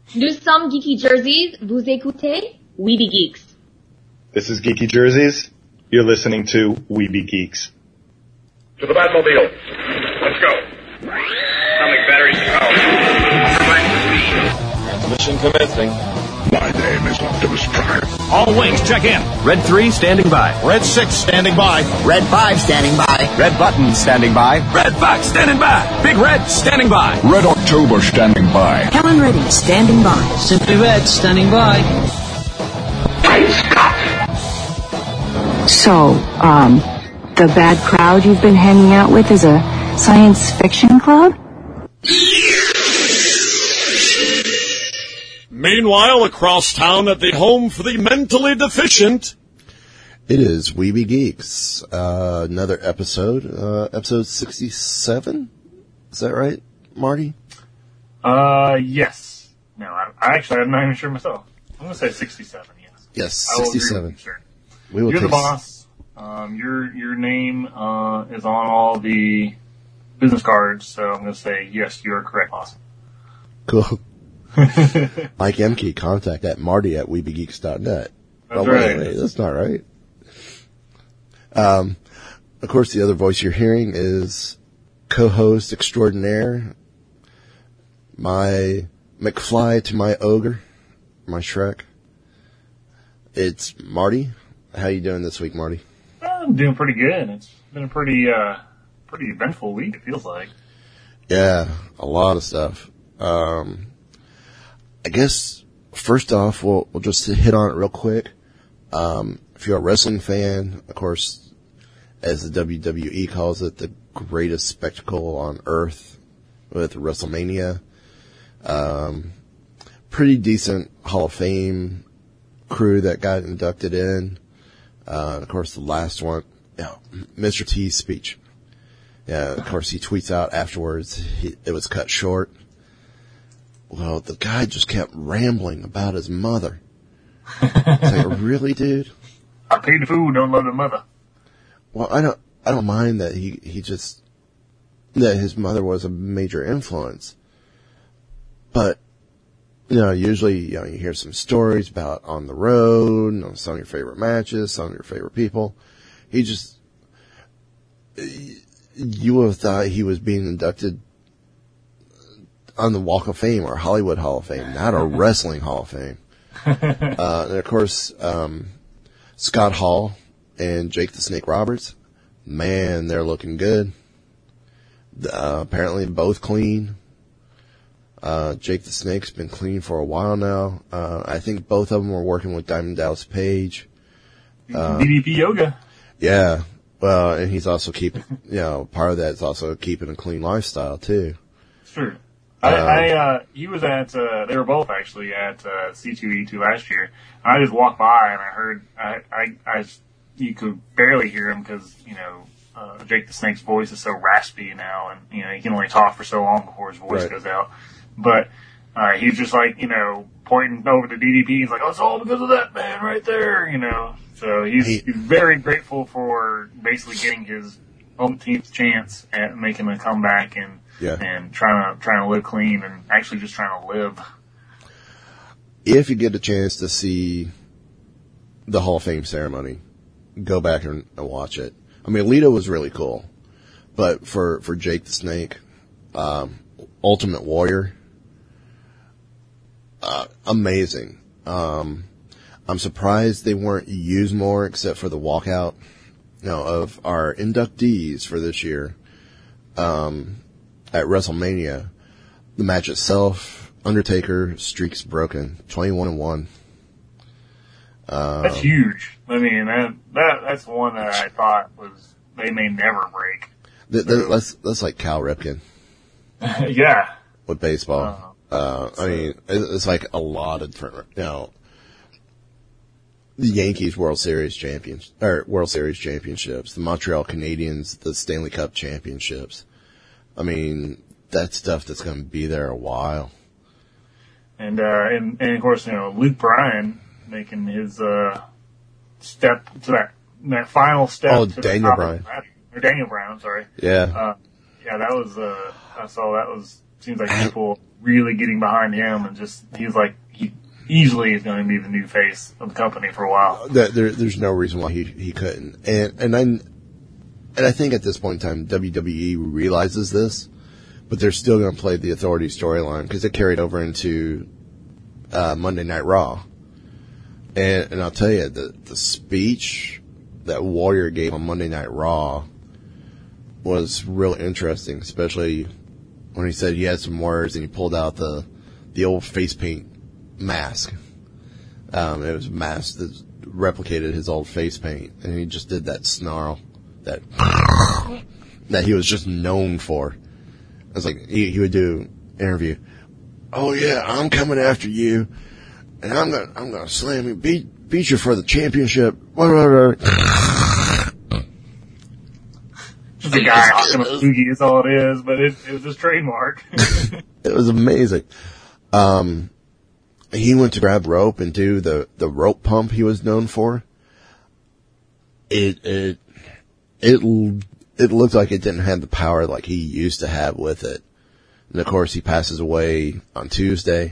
Nous sommes Geeky Jerseys. Vous écoutez Weeby Geeks. This is Geeky Jerseys. You're listening to Weeby Geeks. To the Batmobile. Let's go. Atomic batteries to power. Mission commencing. My name is Optimus Prime. All wings, check in. Red 3 standing by. Red 6 standing by. Red 5 standing by. Red button standing by. Red Fox standing by. Big Red standing by. Red October standing by. Helen Reddy standing by. Simply Red standing by. So, the bad crowd you've been hanging out with is a science fiction club? Meanwhile, across town at the home for the mentally deficient. It is Weeby Geeks. Another episode. Episode 67? Is that right, Marty? Yes. No, I'm not even sure myself. I'm going to say 67, yes. Yes, 67. Sure. You're the boss. Your name is on all the business cards, so I'm going to say, yes, you're correct, boss. Cool. Mike Emke, contact at marty@weebygeeks.net. That's right. Wait, that's not right. Of course, the other voice you're hearing is co-host extraordinaire, my McFly to my ogre, my Shrek. It's Marty. How you doing this week, Marty? I'm doing pretty good. It's been a pretty eventful week, it feels like. Yeah, a lot of stuff. I guess, first off, we'll just hit on it real quick. If you're a wrestling fan, of course, as the WWE calls it, the greatest spectacle on earth with WrestleMania. Pretty decent Hall of Fame crew that got inducted in. Of course, the last one, Mr. T's speech. Yeah, of course, he tweets out afterwards, it was cut short. Well, the guy just kept rambling about his mother. It's like, really, dude? I paid the food, don't love the mother. Well, I don't mind that that his mother was a major influence. But, usually, you hear some stories about on the road, some of your favorite matches, some of your favorite people. You would have thought he was being inducted on the Walk of Fame or Hollywood Hall of Fame, not a Wrestling Hall of Fame. And of course, Scott Hall and Jake the Snake Roberts, man, they're looking good. Apparently both clean. Jake the Snake's been clean for a while now. I think both of them were working with Diamond Dallas Page. DDP Yoga. Yeah. Well, and he's also keeping, part of that is also keeping a clean lifestyle too. Sure. He was they were both actually at C2E2 last year. I just walked by and I heard, you could barely hear him because, Jake the Snake's voice is so raspy now and, he can only talk for so long before his voice goes out. But, he's just like, pointing over to DDP. He's like, oh, it's all because of that man right there, So he's very grateful for basically getting his home team's chance at making a comeback and trying to live clean and actually just trying to live. If you get a chance to see the Hall of Fame ceremony, go back and watch it. I mean, Lita was really cool, but for Jake the Snake, Ultimate Warrior, amazing. I'm surprised they weren't used more except for the walkout, of our inductees for this year. At WrestleMania, the match itself, Undertaker streak's broken, 21-1. That's huge. I mean, that's one that I thought they may never break. That's like Cal Ripken. Yeah. With baseball. I mean, it's like a lot of different, the Yankees World Series championships, the Montreal Canadiens, the Stanley Cup championships. I mean, that's stuff that's going to be there a while. And of course, Luke Bryan making his, step to that final step. Oh, to Daniel Bryan. Or Daniel Bryan, I'm sorry. Yeah. That was, I saw that was, seems like people really getting behind him, and just he's like he easily is going to be the new face of the company for a while. There's no reason why he couldn't, and I think at this point in time WWE realizes this, but they're still going to play the Authority storyline because it carried over into Monday Night Raw, and I'll tell you the speech that Warrior gave on Monday Night Raw was real interesting, especially when he said he had some words and he pulled out the old face paint mask. It was a mask that replicated his old face paint, and he just did that snarl that he was just known for. It was like he would do an interview. Oh yeah, I'm coming after you, and I'm gonna slam you, beat you for the championship. Just a guy hawking a loogie is all it is, but it was his trademark. It was amazing. He went to grab rope and do the rope pump he was known for. It looked like it didn't have the power like he used to have with it. And of course he passes away on Tuesday.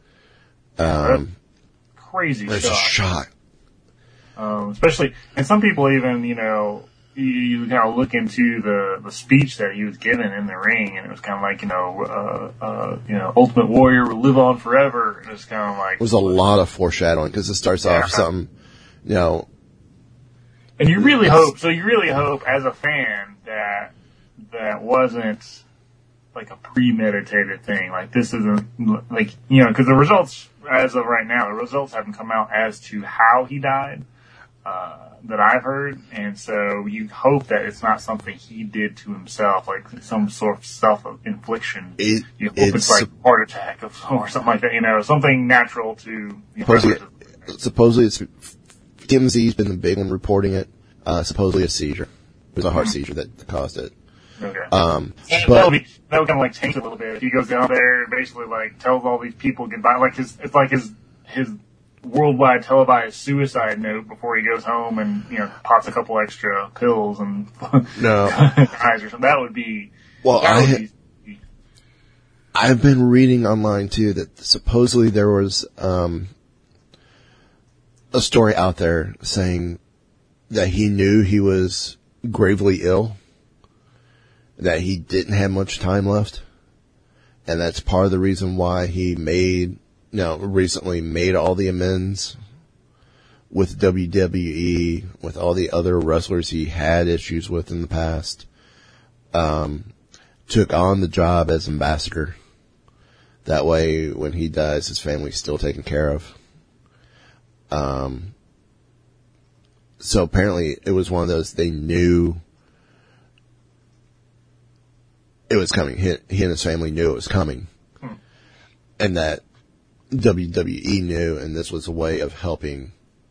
Crazy There's a shock. Especially, and some people even, you kind of look into the speech that he was given in the ring, and it was kind of like, Ultimate Warrior will live on forever. And it was kind of like, it was a lot of foreshadowing because it starts off something, And you really hope as a fan that wasn't like a premeditated thing. Like this isn't like, because the results as of right now, the results haven't come out as to how he died. That I've heard, and so you hope that it's not something he did to himself, like some sort of self-infliction. You hope it's like heart attack or something like that, something natural to... Supposedly it's TMZ's been the big one reporting it, supposedly a seizure. It was a heart seizure that caused it. Okay. But that would kind of like change it a little bit. If he goes down there and basically like tells all these people goodbye, like his worldwide televised suicide note before he goes home and pops a couple extra pills and dies or something. That would be I've been reading online too that supposedly there was a story out there saying that he knew he was gravely ill, that he didn't have much time left, and that's part of the reason why he recently made all the amends with WWE, with all the other wrestlers he had issues with in the past. Took on the job as ambassador. That way, when he dies, his family's still taken care of. So apparently it was one of those, they knew it was coming. He and his family knew it was coming. And that WWE knew, and this was a way of helping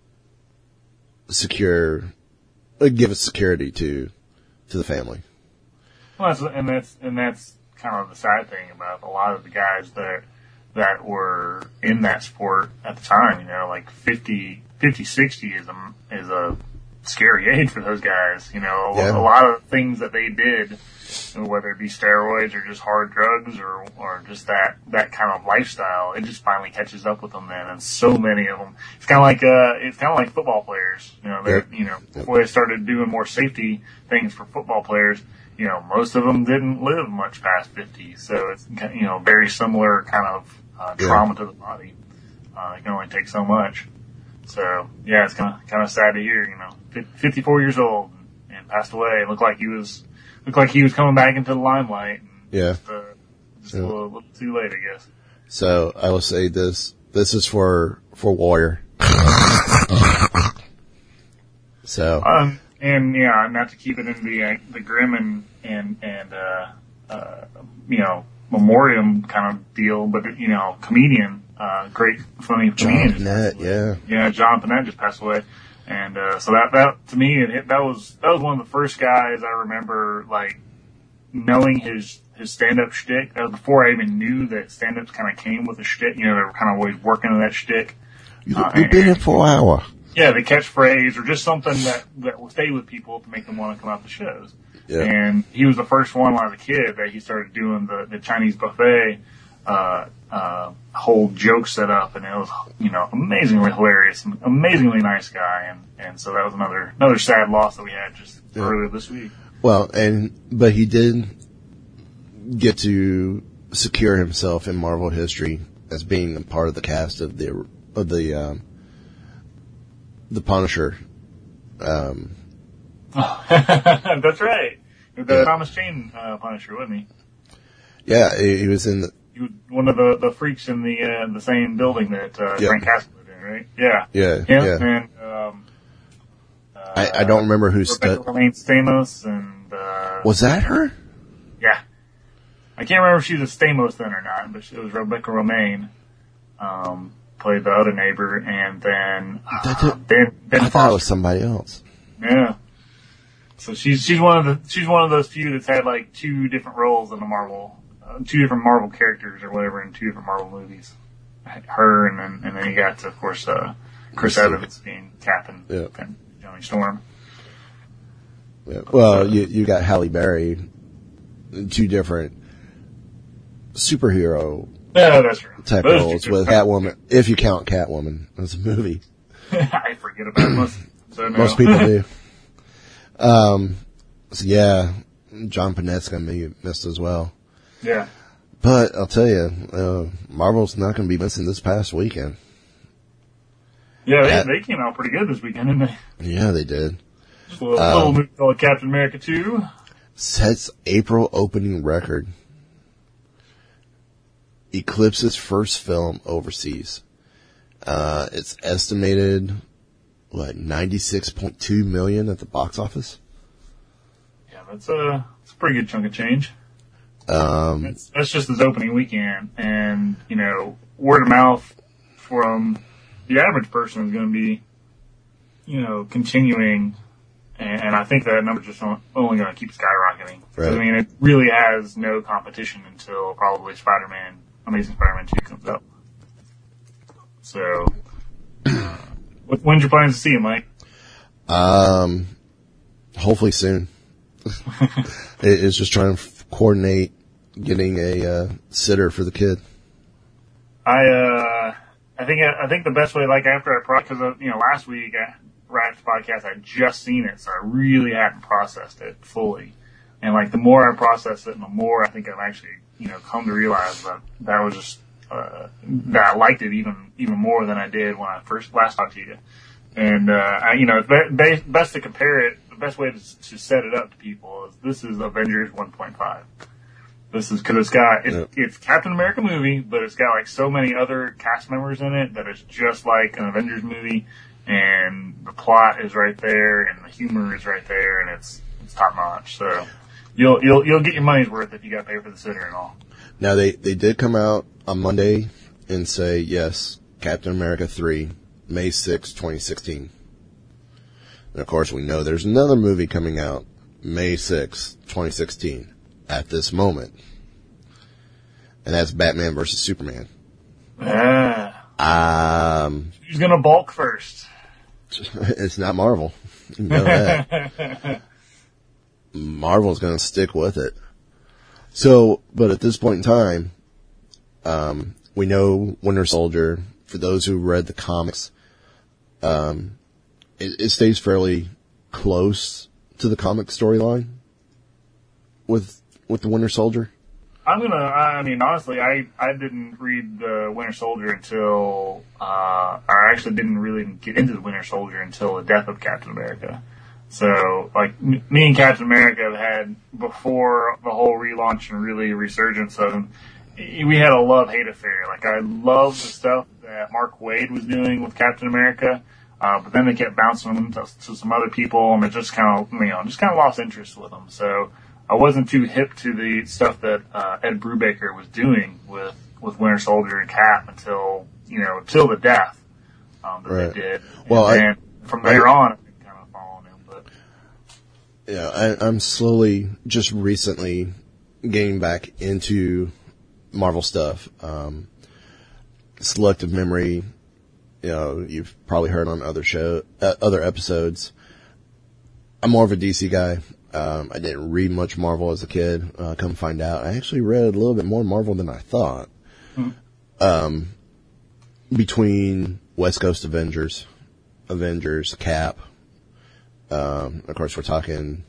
give a security to the family. Well, that's kind of the sad thing about a lot of the guys that were in that sport at the time. Like 50, 60 is a scary age for those guys. A lot of things that they did, whether it be steroids or just hard drugs or just that kind of lifestyle, it just finally catches up with them then. And so many of them, it's kind of like football players. Before they started doing more safety things for football players, most of them didn't live much past 50. So it's, very similar kind of trauma to the body. It can only take so much. So yeah, it's kind of sad to hear. 54 years old and passed away. It looked like he was coming back into the limelight. And just a little too late, I guess. So I will say this is for Warrior. So. And not to keep it in the grim and memoriam kind of deal, but comedian, great funny comedian. John Pinette, yeah, John Pinette just passed away. And so that to me, that was one of the first guys I remember like knowing his stand-up shtick. That was before I even knew that stand-ups kind of came with a shtick. They were kind of always working on that shtick. You've been here for an hour. Yeah, the catchphrase or just something that will stay with people to make them want to come out to shows. Yeah. And he was the first one when I was a kid that he started doing the Chinese buffet whole joke set up, and it was, amazingly hilarious, amazingly nice guy, and so that was another sad loss that we had just earlier this week. Well, but he did get to secure himself in Marvel history as being a part of the cast of the Punisher. That's right. The Thomas Jane Punisher, wasn't he? Yeah, he was in He was one of the freaks in the same building that Frank Castle lived in, right? Yeah. Yeah. Him Yeah. and I don't remember who Rebecca Romaine Stamos and was that her? Yeah. I can't remember if she was a Stamos then or not, but it was Rebecca Romaine. Played the other neighbor, and then Ben I thought it was somebody else. Yeah. So she's one of those few that's had like two different roles in the Marvel, two different Marvel characters or whatever in two different Marvel movies. Her and then you got of course Chris Evans being Captain and Johnny Storm. Yeah. Well, you got Halle Berry, two different superhero that's true. type Those roles two with Catwoman, if you count Catwoman as a movie. I forget about most. So no. Most people do. So yeah, John Panette's gonna be missed as well. Yeah. But I'll tell you, Marvel's not gonna be missing this past weekend. Yeah, they came out pretty good this weekend, didn't they? Yeah, they did. Just a little movie called Captain America 2. Sets April opening record. Eclipse's first film overseas. It's estimated, 96.2 million at the box office? Yeah, that's a pretty good chunk of change. That's just his opening weekend, and, word of mouth from the average person is going to be, continuing, and I think that number's just only going to keep skyrocketing. Right. I mean, it really has no competition until probably Amazing Spider-Man 2 comes up. So, when's your plans to see him, Mike? Hopefully soon. It's just trying to coordinate getting a sitter for the kid. I think the best way, like after because last week right after the podcast I just seen it, so I really hadn't processed it fully, and like the more I process it, and the more I think I've actually come to realize that was just that I liked it even more than I did when I last talked to you, and it's best to compare it. The best way to set it up to people is this is Avengers 1.5. This is because it's Captain America movie, but it's got like so many other cast members in it that it's just like an Avengers movie, and the plot is right there, and the humor is right there, and it's top notch. So you'll get your money's worth if you got to pay for the sitter and all. Now they did come out on Monday and say yes, Captain America 3, May 6, 2016. And of course we know there's another movie coming out May 6, 2016. At this moment, and that's Batman versus Superman. Who's gonna balk first? It's not Marvel. You know that. Marvel's gonna stick with it. So, but at this point in time, we know Winter Soldier. For those who read the comics, it stays fairly close to the comic storyline with the Winter Soldier. Honestly, I didn't read the Winter Soldier until, I actually didn't really get into the Winter Soldier until the death of Captain America. So, like, me and Captain America have had, before the whole relaunch and really resurgence of him, we had a love-hate affair. Like, I loved the stuff that Mark Waid was doing with Captain America, but then they kept bouncing him to some other people, and it just kind of lost interest with them. So, I wasn't too hip to the stuff that Ed Brubaker was doing with Winter Soldier and Cap until the death that they did. Well, and from there on, I've been kind of following him. But yeah, I'm slowly, just recently, getting back into Marvel stuff. Selective memory, you've probably heard on other episodes. I'm more of a DC guy. I didn't read much Marvel as a kid. Come find out, I actually read a little bit more Marvel than I thought. between West Coast Avengers, Cap. Of course, we're talking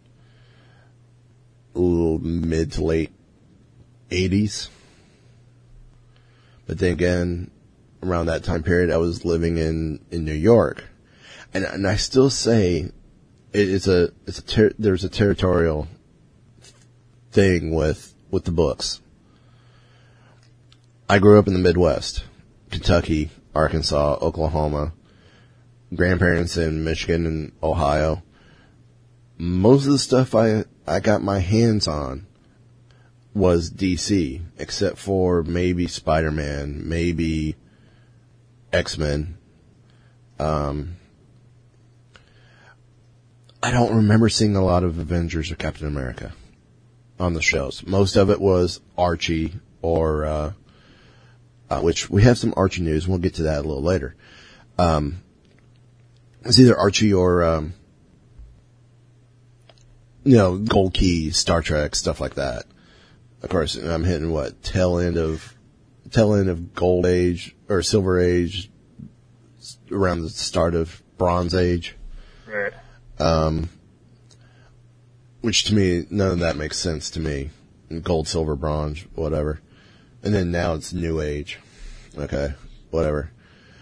a little mid to late 80s. But then again, around that time period, I was living in New York, and I still say there's a territorial thing with the books. I grew up in the Midwest, Kentucky, Arkansas, Oklahoma, grandparents in Michigan and Ohio. Most of the stuff I got my hands on was DC, except for maybe Spider-Man, maybe X-Men. I don't remember seeing a lot of Avengers or Captain America on the shows. Most of it was Archie or, which we have some Archie news. We'll get to that a little later. It's either Archie or, Gold Key, Star Trek, stuff like that. Of course, I'm hitting tail end of Gold Age or Silver Age, around the start of Bronze Age. Right. Which to me, none of that makes sense to me. Gold, silver, bronze, whatever. And then now it's New Age. Okay, whatever.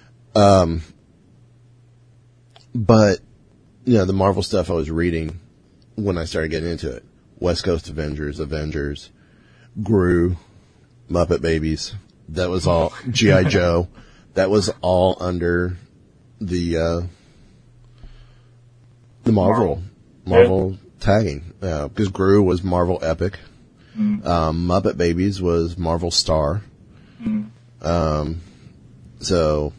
But, the Marvel stuff I was reading when I started getting into it. West Coast Avengers, Gru, Muppet Babies. That was all, G.I. Joe. That was all under the Marvel tagging. Because Gru was Marvel Epic. Muppet Babies was Marvel Star. So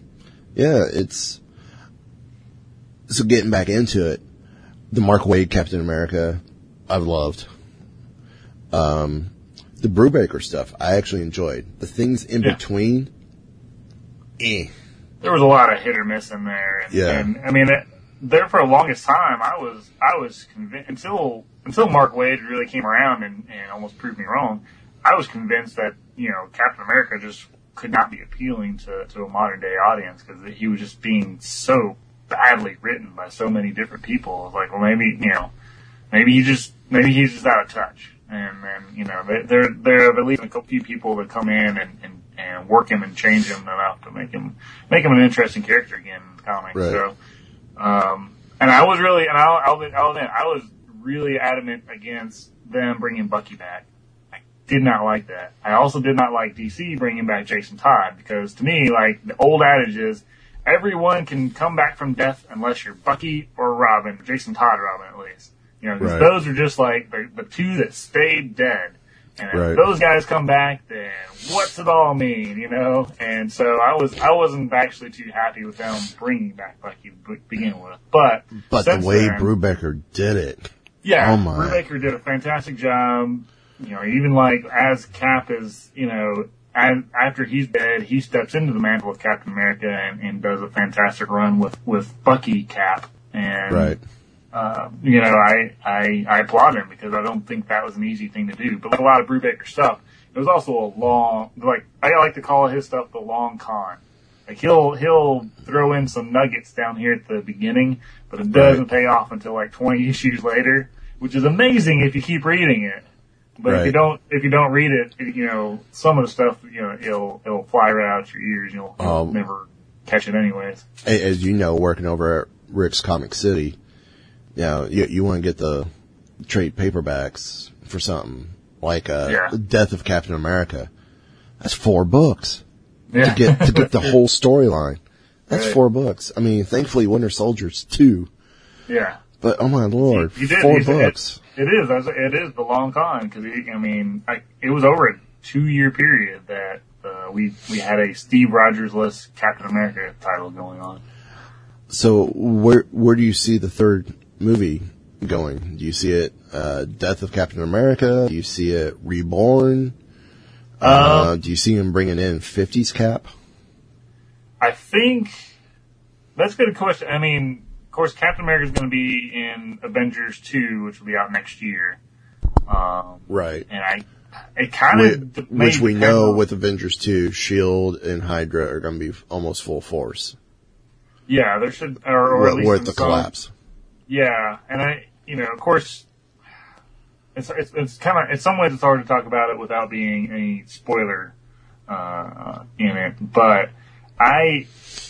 getting back into it, the Mark Waid Captain America, I've loved. The Brubaker stuff, I actually enjoyed. The things in between, There was a lot of hit or miss in there. And I mean, there for the longest time, I was convinced, until Mark Waid really came around and almost proved me wrong, I was convinced that, Captain America just could not be appealing to a modern day audience because he was just being so badly written by so many different people. I was like, well, maybe he's just out of touch. And then, there have at least a few people that come in and work him and change him enough to make him an interesting character again in the comics. Right. So, and I was really, and I'll admit, I was really adamant against them bringing Bucky back. I did not like that. I also did not like DC bringing back Jason Todd because to me, like, the old adage is everyone can come back from death unless you're Bucky or Robin, Jason Todd Robin at least. Because those are just like the two that stayed dead. And if those guys come back, then what's it all mean, And so I wasn't actually too happy with them bringing back Bucky to begin with. But the way Brubaker did it. Yeah, oh my. Brubaker did a fantastic job. Even like as Cap is, after he's dead, he steps into the mantle of Captain America and does a fantastic run with Bucky Cap. And I applaud him because I don't think that was an easy thing to do. But like a lot of Brubaker stuff, it was also a long, I like to call his stuff the long con. Like he'll throw in some nuggets down here at the beginning, but it doesn't pay off until like 20 issues later, which is amazing if you keep reading it. But if you don't read it, some of the stuff, it'll fly right out your ears. You'll never catch it anyways. As you know, working over at Rick's Comic City, you want to get the trade paperbacks for something like The Death of Captain America. That's 4 books to get the whole storyline. That's 4 books. I mean, thankfully, Winter Soldier's 2. Yeah. But oh my lord, 4 books. It is the long con because it was over a 2-year period that we had a Steve Rogers-less Captain America title going on. So where do you see the third movie going? Do you see it Death of Captain America? Do you see it Reborn? Do you see him bringing in 50s Cap? I think that's a good question. I mean, of course, Captain America is going to be in Avengers 2, which will be out next year. Right. And it kind of which we know with Avengers 2, S.H.I.E.L.D. and Hydra are going to be almost full force. Yeah, there should, or at least with the collapse. Yeah, and of course, it's kind of, in some ways it's hard to talk about it without being a spoiler in it, but I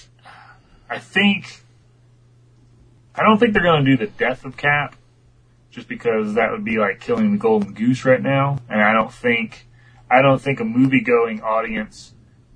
don't think they're going to do the death of Cap, just because that would be like killing the golden goose right now, and I don't think a movie-going audience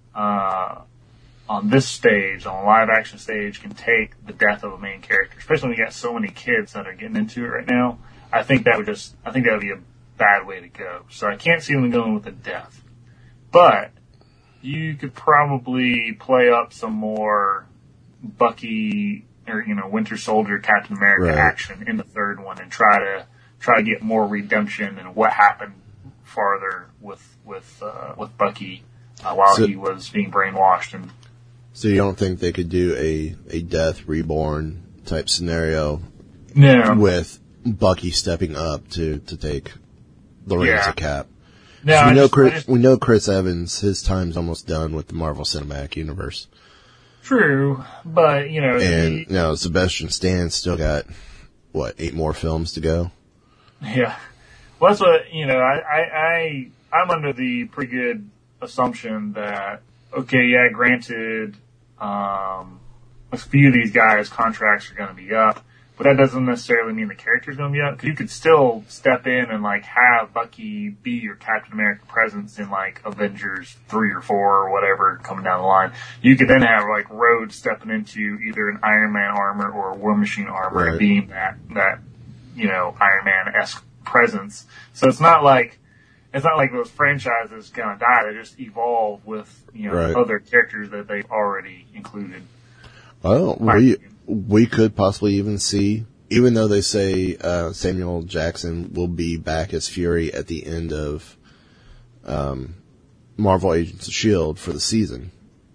on this stage, on a live-action stage, can take the death of a main character, especially when you got so many kids that are getting into it right now. I think that would be a bad way to go. So I can't see them going with a death, but you could probably play up some more Bucky or Winter Soldier, Captain America action in the third one, and try to get more redemption and what happened farther with Bucky while he was being brainwashed. And so you don't think they could do a death reborn type scenario? No. With Bucky stepping up to take the reins of Cap. No, we know Chris Evans, his time's almost done with the Marvel Cinematic Universe. True, but and now Sebastian Stan's still got 8 more films to go. Yeah, well, that's what I'm under the pretty good assumption that granted, a few of these guys' contracts are going to be up, but that doesn't necessarily mean the character's going to be up, because you could still step in and have Bucky be your Captain America presence in Avengers 3 or 4 or whatever coming down the line. You could then have Rhodes stepping into either an Iron Man armor or a War Machine armor, and being that Iron Man-esque presence. So it's not like those franchises gonna die. They just evolve with other characters that they've already included. Well, we could possibly even see, even though they say Samuel Jackson will be back as Fury at the end of Marvel Agents of S.H.I.E.L.D. for the season,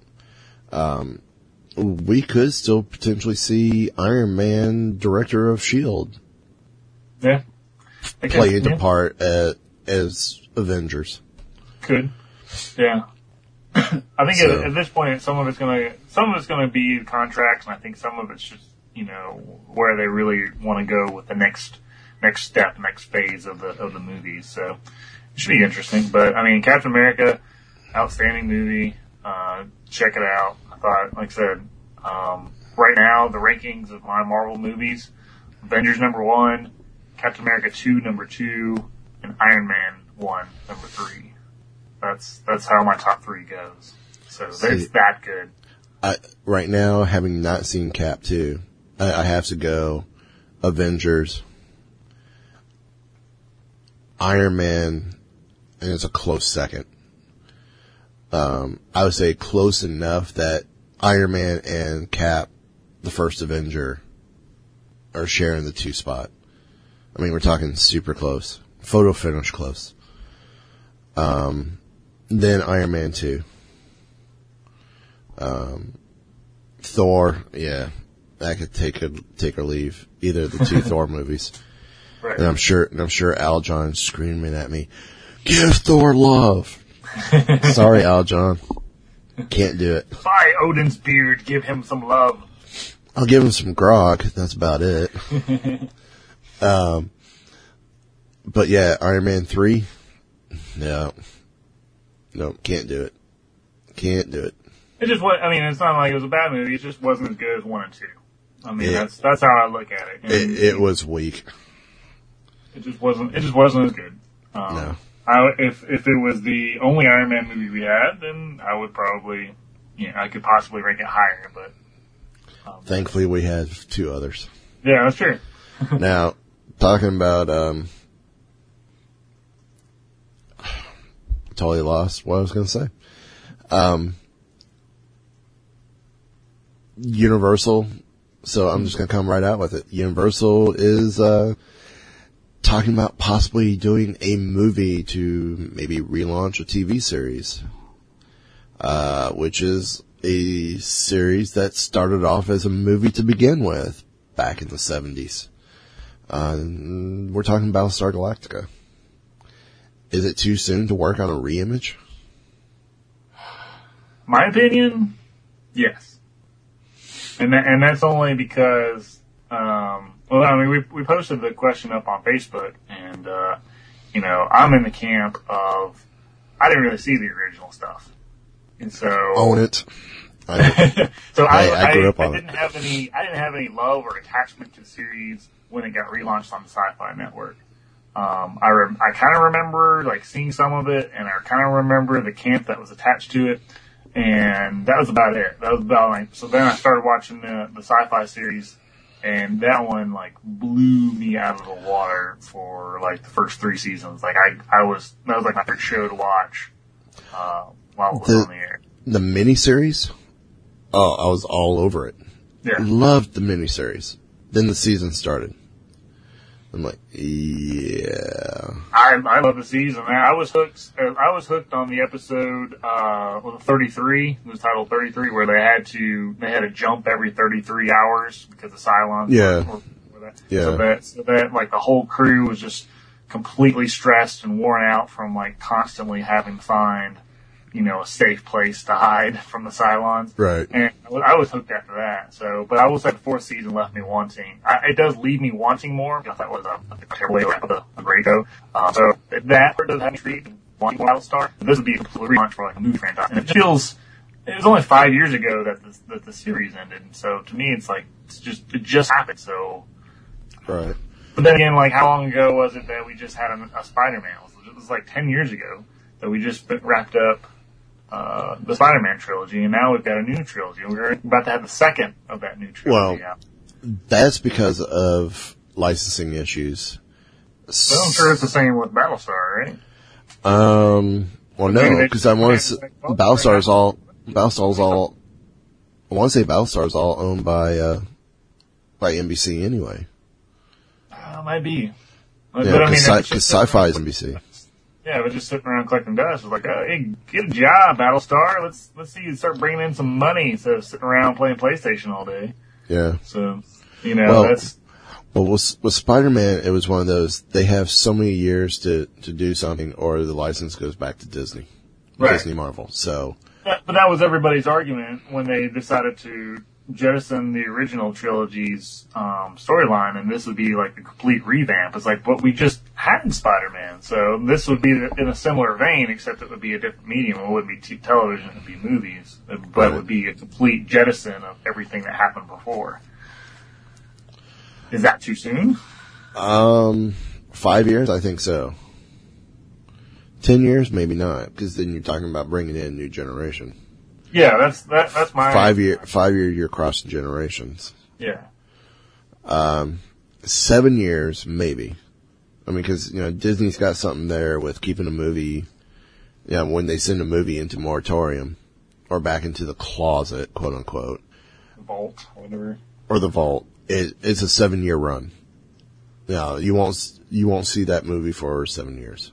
we could still potentially see Iron Man, director of S.H.I.E.L.D. Yeah. play into part as Avengers. Could. Yeah. I think at this point, some of it's gonna be contracts, and I think some of it's just where they really want to go with the next phase of the movies. So it should be interesting. But I mean, Captain America, outstanding movie. Check it out. I thought, like I said, right now the rankings of my Marvel movies: Avengers #1, Captain America 2 #2, and Iron Man 1 #3. That's how my top 3 goes. So it's that good. Right now, having not seen Cap 2, I have to go Avengers, Iron Man, and it's a close second. I would say close enough that Iron Man and Cap, the first Avenger, are sharing the 2 spot. I mean, we're talking super close. Photo finish close. Then Iron Man 2. Thor, yeah, I could take or leave either of the 2 Thor movies. Right. And I'm sure Al John's screaming at me, "Give Thor love." Sorry, Al John. Can't do it. Buy Odin's beard, give him some love. I'll give him some grog. That's about it. But yeah, Iron Man 3. No, can't do it. Can't do it. It just was. I mean, it's not like it was a bad movie. It just wasn't as good as 1 and 2. I mean, that's how I look at it. It was weak. It just wasn't as good. No. If it was the only Iron Man movie we had, then I would probably, I could possibly rank it higher. But thankfully, we had 2 others. Yeah, that's true. Now, talking about totally lost what I was going to say. Universal. So I'm just going to come right out with it. Universal is talking about possibly doing a movie to maybe relaunch a TV series, which is a series that started off as a movie to begin with back in the 70s. We're talking Battlestar Galactica. Is it too soon to work on a reimage? My opinion, yes. And that's only because, we posted the question up on Facebook, and, I'm in the camp of, I didn't really see the original stuff. And so. Own it. So I grew up on I didn't have any love or attachment to the series when it got relaunched on the Sci-Fi Network. I kind of remember like seeing some of it, and I kind of remember the camp that was attached to it, and that was about it. That was about like, so then I started watching the Sci-Fi series, and that one like blew me out of the water for like the first 3 seasons. Like that was like my favorite show to watch, while it was on the air. The miniseries? Oh, I was all over it. Yeah. Loved the miniseries. Then the season started. I'm like, yeah. I love the season. I was hooked on the episode, 33. It was titled 33, where they had to jump every 33 hours because of Cylons. Yeah. Yeah. So that like the whole crew was just completely stressed and worn out from like constantly having to find, a safe place to hide from the Cylons. Right. And I was hooked after that. So, but I will say the 4th season left me wanting. It does leave me wanting more, because that was a terrible way to wrap up a great show. So that does have me intrigued and wanting Battlestar. This would be a complete relaunch for like a movie franchise. And it was only 5 years ago that the series ended. So to me, it's like, it just happened. So. Right. But then again, like, how long ago was it that we just had a Spider-Man? It was like 10 years ago that we just wrapped up the Spider-Man trilogy, and now we've got a new trilogy. We're about to have the second of that new trilogy out. That's because of licensing issues. Well, I'm sure it's the same with Battlestar, right? Well, no, because I want to say Battlestar's all owned by NBC anyway. Might be. Yeah, because Sci-Fi is NBC. Yeah, but just sitting around collecting dust was like, hey, get a job, Battlestar. Let's see you start bringing in some money instead of sitting around playing PlayStation all day. Yeah. So, that's. Well, with Spider-Man, it was one of those, they have so many years to do something, or the license goes back to Disney. Right. Disney Marvel. So. But that was everybody's argument when they decided to jettison the original trilogy's storyline, and this would be like the complete revamp. It's like what we just had in Spider-Man. So this would be in a similar vein, except it would be a different medium. It wouldn't be television, it would be movies. But it would be a complete jettison of everything that happened before. Is that too soon? 5 years? I think so. 10 years? Maybe not, because then you're talking about bringing in a new generation. Yeah, that's my 5 year you're crossing generations. Yeah. 7 years, maybe. I mean, because Disney's got something there with keeping a movie. When they send a movie into moratorium or back into the closet, quote unquote, vault, whatever, or the vault, it's a 7-year run. You won't see that movie for 7 years.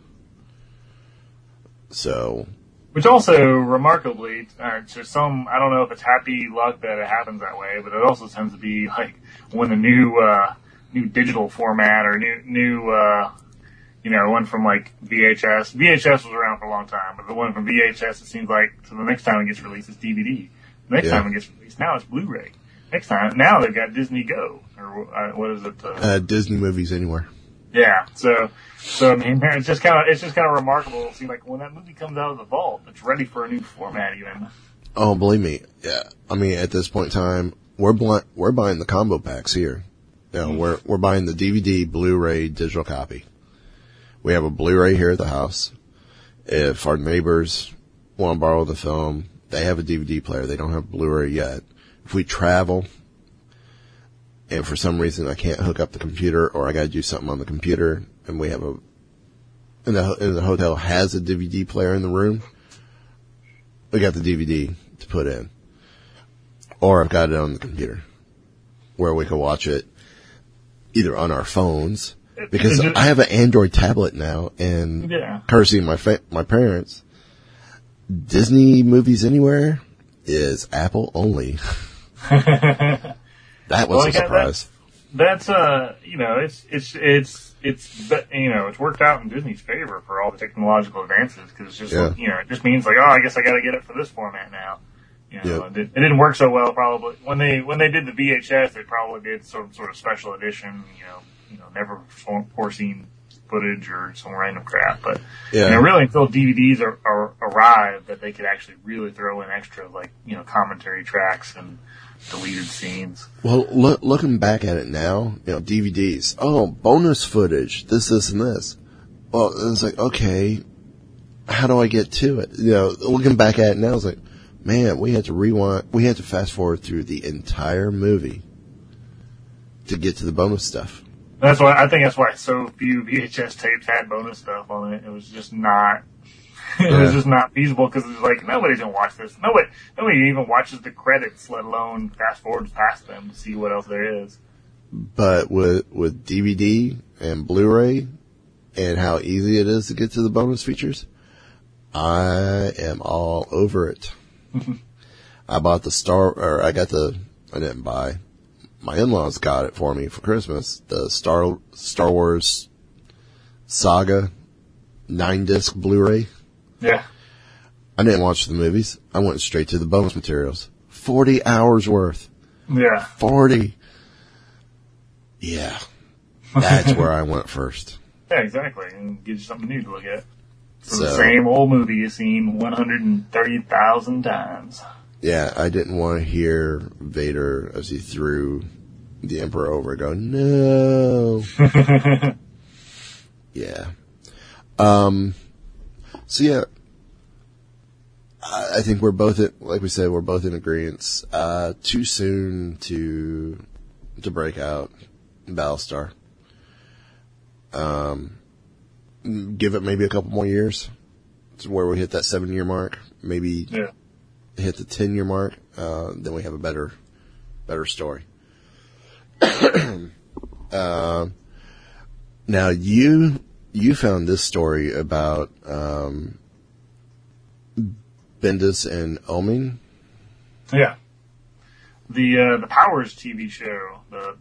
So. Which also, remarkably, to some, I don't know if it's happy luck that it happens that way, but it also tends to be like when the new digital format or new one from like VHS. VHS was around for a long time, but the one from VHS, it seems like, so the next time it gets released, it's DVD. The next time it gets released, now it's Blu-ray. Now they've got Disney Go, or what is it? Disney Movies Anywhere. Yeah, so I mean, it's just kind of remarkable to see like when that movie comes out of the vault, it's ready for a new format even. Oh, believe me, yeah. I mean, at this point in time, we're buying the combo packs here. We're buying the DVD, Blu-ray, digital copy. We have a Blu-ray here at the house. If our neighbors want to borrow the film, they have a DVD player. They don't have Blu-ray yet. If we travel, and for some reason I can't hook up the computer, or I got to do something on the computer, and we have and the hotel has a DVD player in the room, we got the DVD to put in. Or I've got it on the computer, where we can watch it either on our phones, because I have an Android tablet now, and courtesy of my parents, Disney Movies Anywhere is Apple only. That was a surprise. That's it's worked out in Disney's favor for all the technological advances, because it's just it just means like, oh, I guess I got to get it for this format now. It didn't work so well probably when they did the VHS. They probably did some sort of special edition, never foreseen footage or some random crap. But really until DVDs arrived, that they could actually really throw in extra commentary tracks and deleted scenes. Well, looking back at it now, DVDs. Oh, bonus footage. This, and this. Well, it's like, okay, how do I get to it? Looking back at it now, it's like, man, we had to rewind. We had to fast forward through the entire movie to get to the bonus stuff. I think that's why so few VHS tapes had bonus stuff on it. It was just not. It was just not feasible, because it's like, nobody's gonna watch this. Nobody even watches the credits, let alone fast forwards past them to see what else there is. But with DVD and Blu-ray and how easy it is to get to the bonus features, I am all over it. I didn't buy. My in-laws got it for me for Christmas. The Star Wars Saga 9-disc Blu-ray. Yeah. I didn't watch the movies. I went straight to the bonus materials. 40 hours worth. Yeah. 40. Yeah. That's where I went first. Yeah, exactly. And gives you something new to look at. So the same old movie you've seen 130,000 times. Yeah, I didn't want to hear Vader as he threw the Emperor over go, no. Yeah. So yeah, I think we're both, like we said, we're both in agreement. Too soon to break out Battlestar. Give it maybe a couple more years to where we hit that 7-year mark. Maybe hit the 10-year mark. Then we have a better story. Now you found this story about Bendis and Oeming. Yeah, the Powers TV show.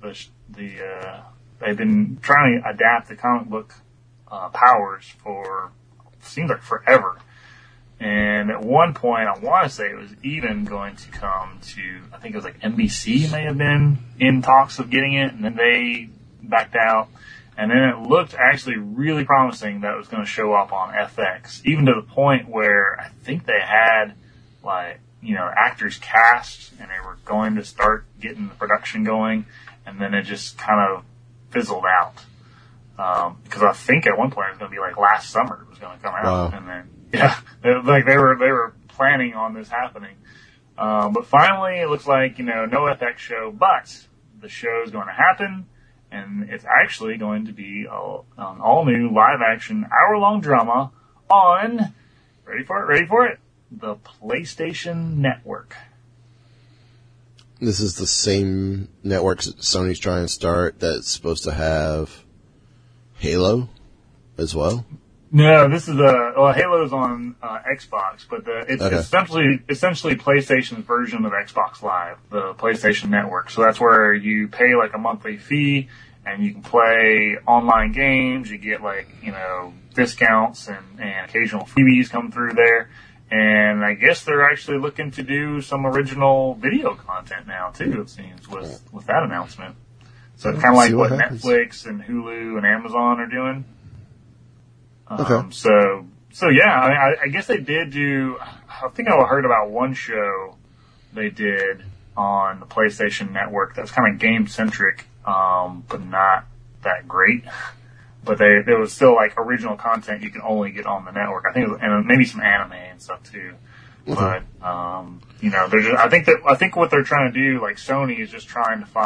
They've been trying to adapt the comic book Powers for seems like forever. And at one point, I want to say it was even going to come to, I think it was like NBC may have been in talks of getting it, and then they backed out. And then it looked actually really promising that it was going to show up on FX, even to the point where I think they had actors cast, and they were going to start getting the production going, and then it just kind of fizzled out. Because I think at one point it was going to be like last summer it was going to come out. Wow. And then, they were planning on this happening. But finally it looks like, no FX show, but the show is going to happen. And it's actually going to be an all-new live-action hour-long drama on, ready for it, the PlayStation Network. This is the same network Sony's trying to start that's supposed to have Halo as well? No, this is Halo's on Xbox, but it's essentially PlayStation's version of Xbox Live, the PlayStation Network. So that's where you pay like a monthly fee, and you can play online games. You get discounts and occasional freebies come through there. And I guess they're actually looking to do some original video content now too, it seems, with that announcement. So it's kind of like what Netflix and Hulu and Amazon are doing. Okay. So yeah, I guess they did do, I think I heard about one show they did on the PlayStation Network that's kind of game-centric, but not that great. But there was still like original content you can only get on the network. I think it was, and maybe some anime and stuff too. Okay. But, I think what they're trying to do, like Sony is just trying to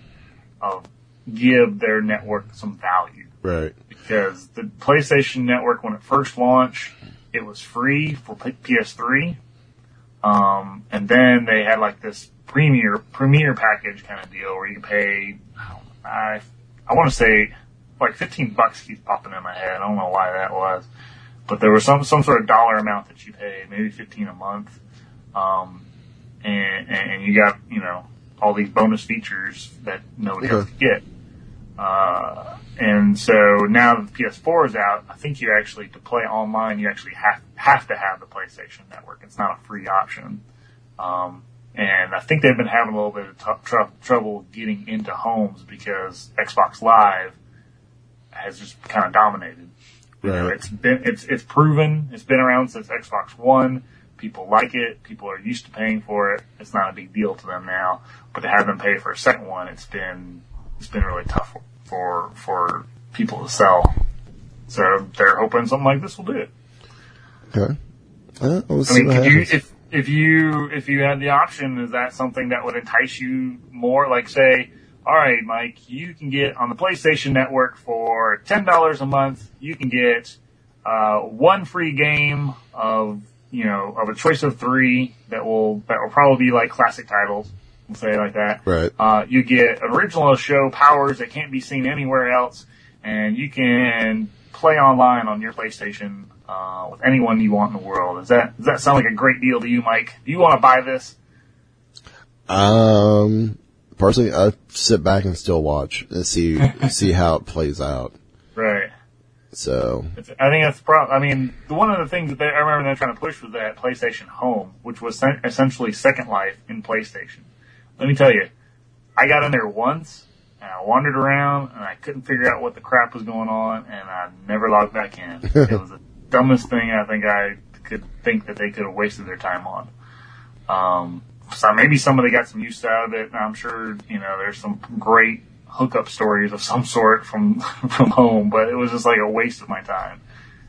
give their network some value. Right. Because the PlayStation Network, when it first launched, it was free for PS3. And then they had like this premier package kind of deal where you pay, I want to say like $15 keeps popping in my head. I don't know why that was, but there was some sort of dollar amount that you pay, maybe $15 a month. And you got, all these bonus features that nobody else could get. And so now that the PS4 is out, I think you actually, to play online, you actually have to have the PlayStation Network. It's not a free option. And I think they've been having a little bit of trouble getting into homes because Xbox Live has just kind of dominated. Right. You know, it's proven. It's been around since Xbox One. People like it. People are used to paying for it. It's not a big deal to them now. But to have them pay for a second one, it's been really tough for people to sell. So they're hoping something like this will do it. Okay. We'll I mean, if you had the option, is that something that would entice you more? Like, say, all right, Mike, you can get on the PlayStation Network for $10 a month. You can get one free game of a choice of 3 that will probably be like classic titles. We'll say it like that. Right. You get original show powers that can't be seen anywhere else, and you can play online on your PlayStation with anyone you want in the world. Does that sound like a great deal to you, Mike? Do you want to buy this? Personally, I sit back and still watch and see how it plays out. Right. So I think that's the problem. I mean, one of the things that I remember them trying to push was that PlayStation Home, which was essentially Second Life in PlayStation. Let me tell you, I got in there once, and I wandered around, and I couldn't figure out what the crap was going on, and I never logged back in. It was the dumbest thing I could think that they could have wasted their time on. So maybe somebody got some use out of it, and I'm sure, there's some great hookup stories of some sort from home, but it was just like a waste of my time.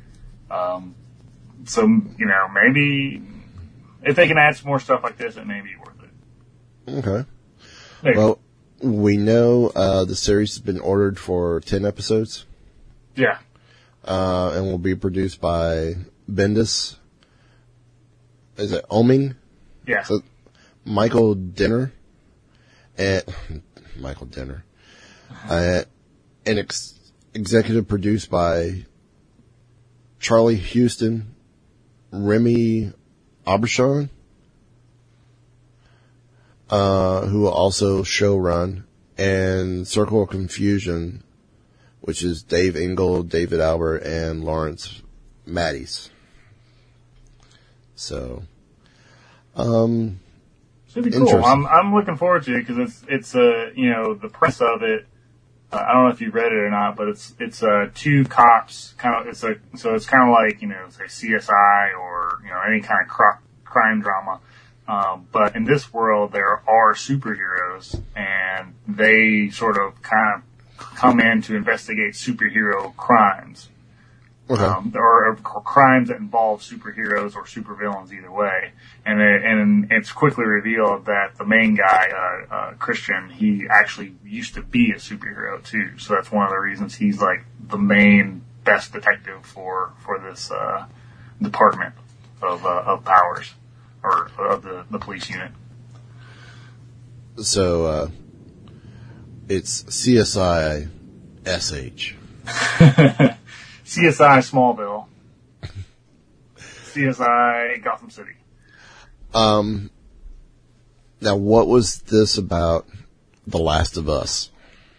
So, maybe if they can add some more stuff like this, it may be worth it. Okay. Maybe. Well, we know the series has been ordered for 10 episodes. Yeah. And will be produced by Bendis. Is it Oming? Yeah. So, Michael Denner. And executive produced by Charlie Houston, Remy Aubuchon, who will also showrun, and Circle of Confusion, which is Dave Engel, David Albert, and Lawrence Mattis. So, should be cool. I'm looking forward to it because it's the premise of it. I don't know if you read it or not, but it's two cops so it's kind of like say CSI or any kind of crime drama. But in this world there are superheroes, and they sort of kind of come in to investigate superhero crimes. Okay. Or crimes that involve superheroes or supervillains, either way. And it's quickly revealed that the main guy, Christian, he actually used to be a superhero too. So that's one of the reasons he's like the main best detective for this department of powers, or of the police unit. So it's CSI SH. CSI Smallville. CSI Gotham City. Now, what was this about The Last of Us?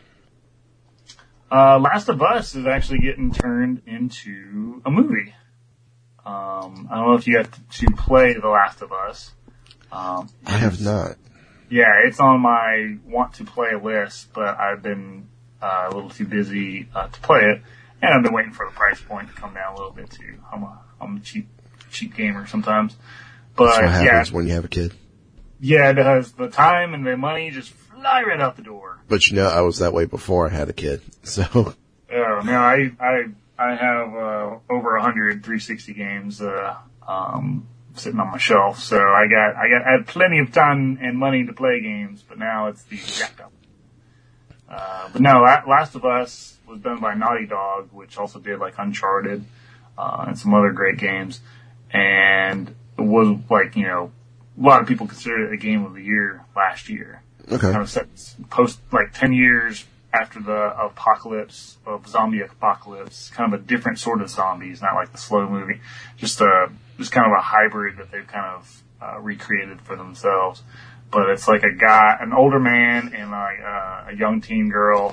Last of Us is actually getting turned into a movie. I don't know if you got to play The Last of Us. I have not. Yeah, it's on my want to play list, but I've been a little too busy to play it. And I've been waiting for the price point to come down a little bit too. I'm a cheap gamer sometimes. But that's what happens when you have a kid. Yeah, it does. The time and the money just fly right out the door. But I was that way before I had a kid. So. Oh no, I have over 100 360 games sitting on my shelf. So I had plenty of time and money to play games, but now it's the jacked up. But no, Last of Us was done by Naughty Dog, which also did like Uncharted, and some other great games. And it was like, a lot of people considered it a game of the year last year. Okay. Kind of set post like 10 years after the zombie apocalypse, kind of a different sort of zombies, not like the slow movie, just kind of a hybrid that they've kind of recreated for themselves. But it's like an older man and like a young teen girl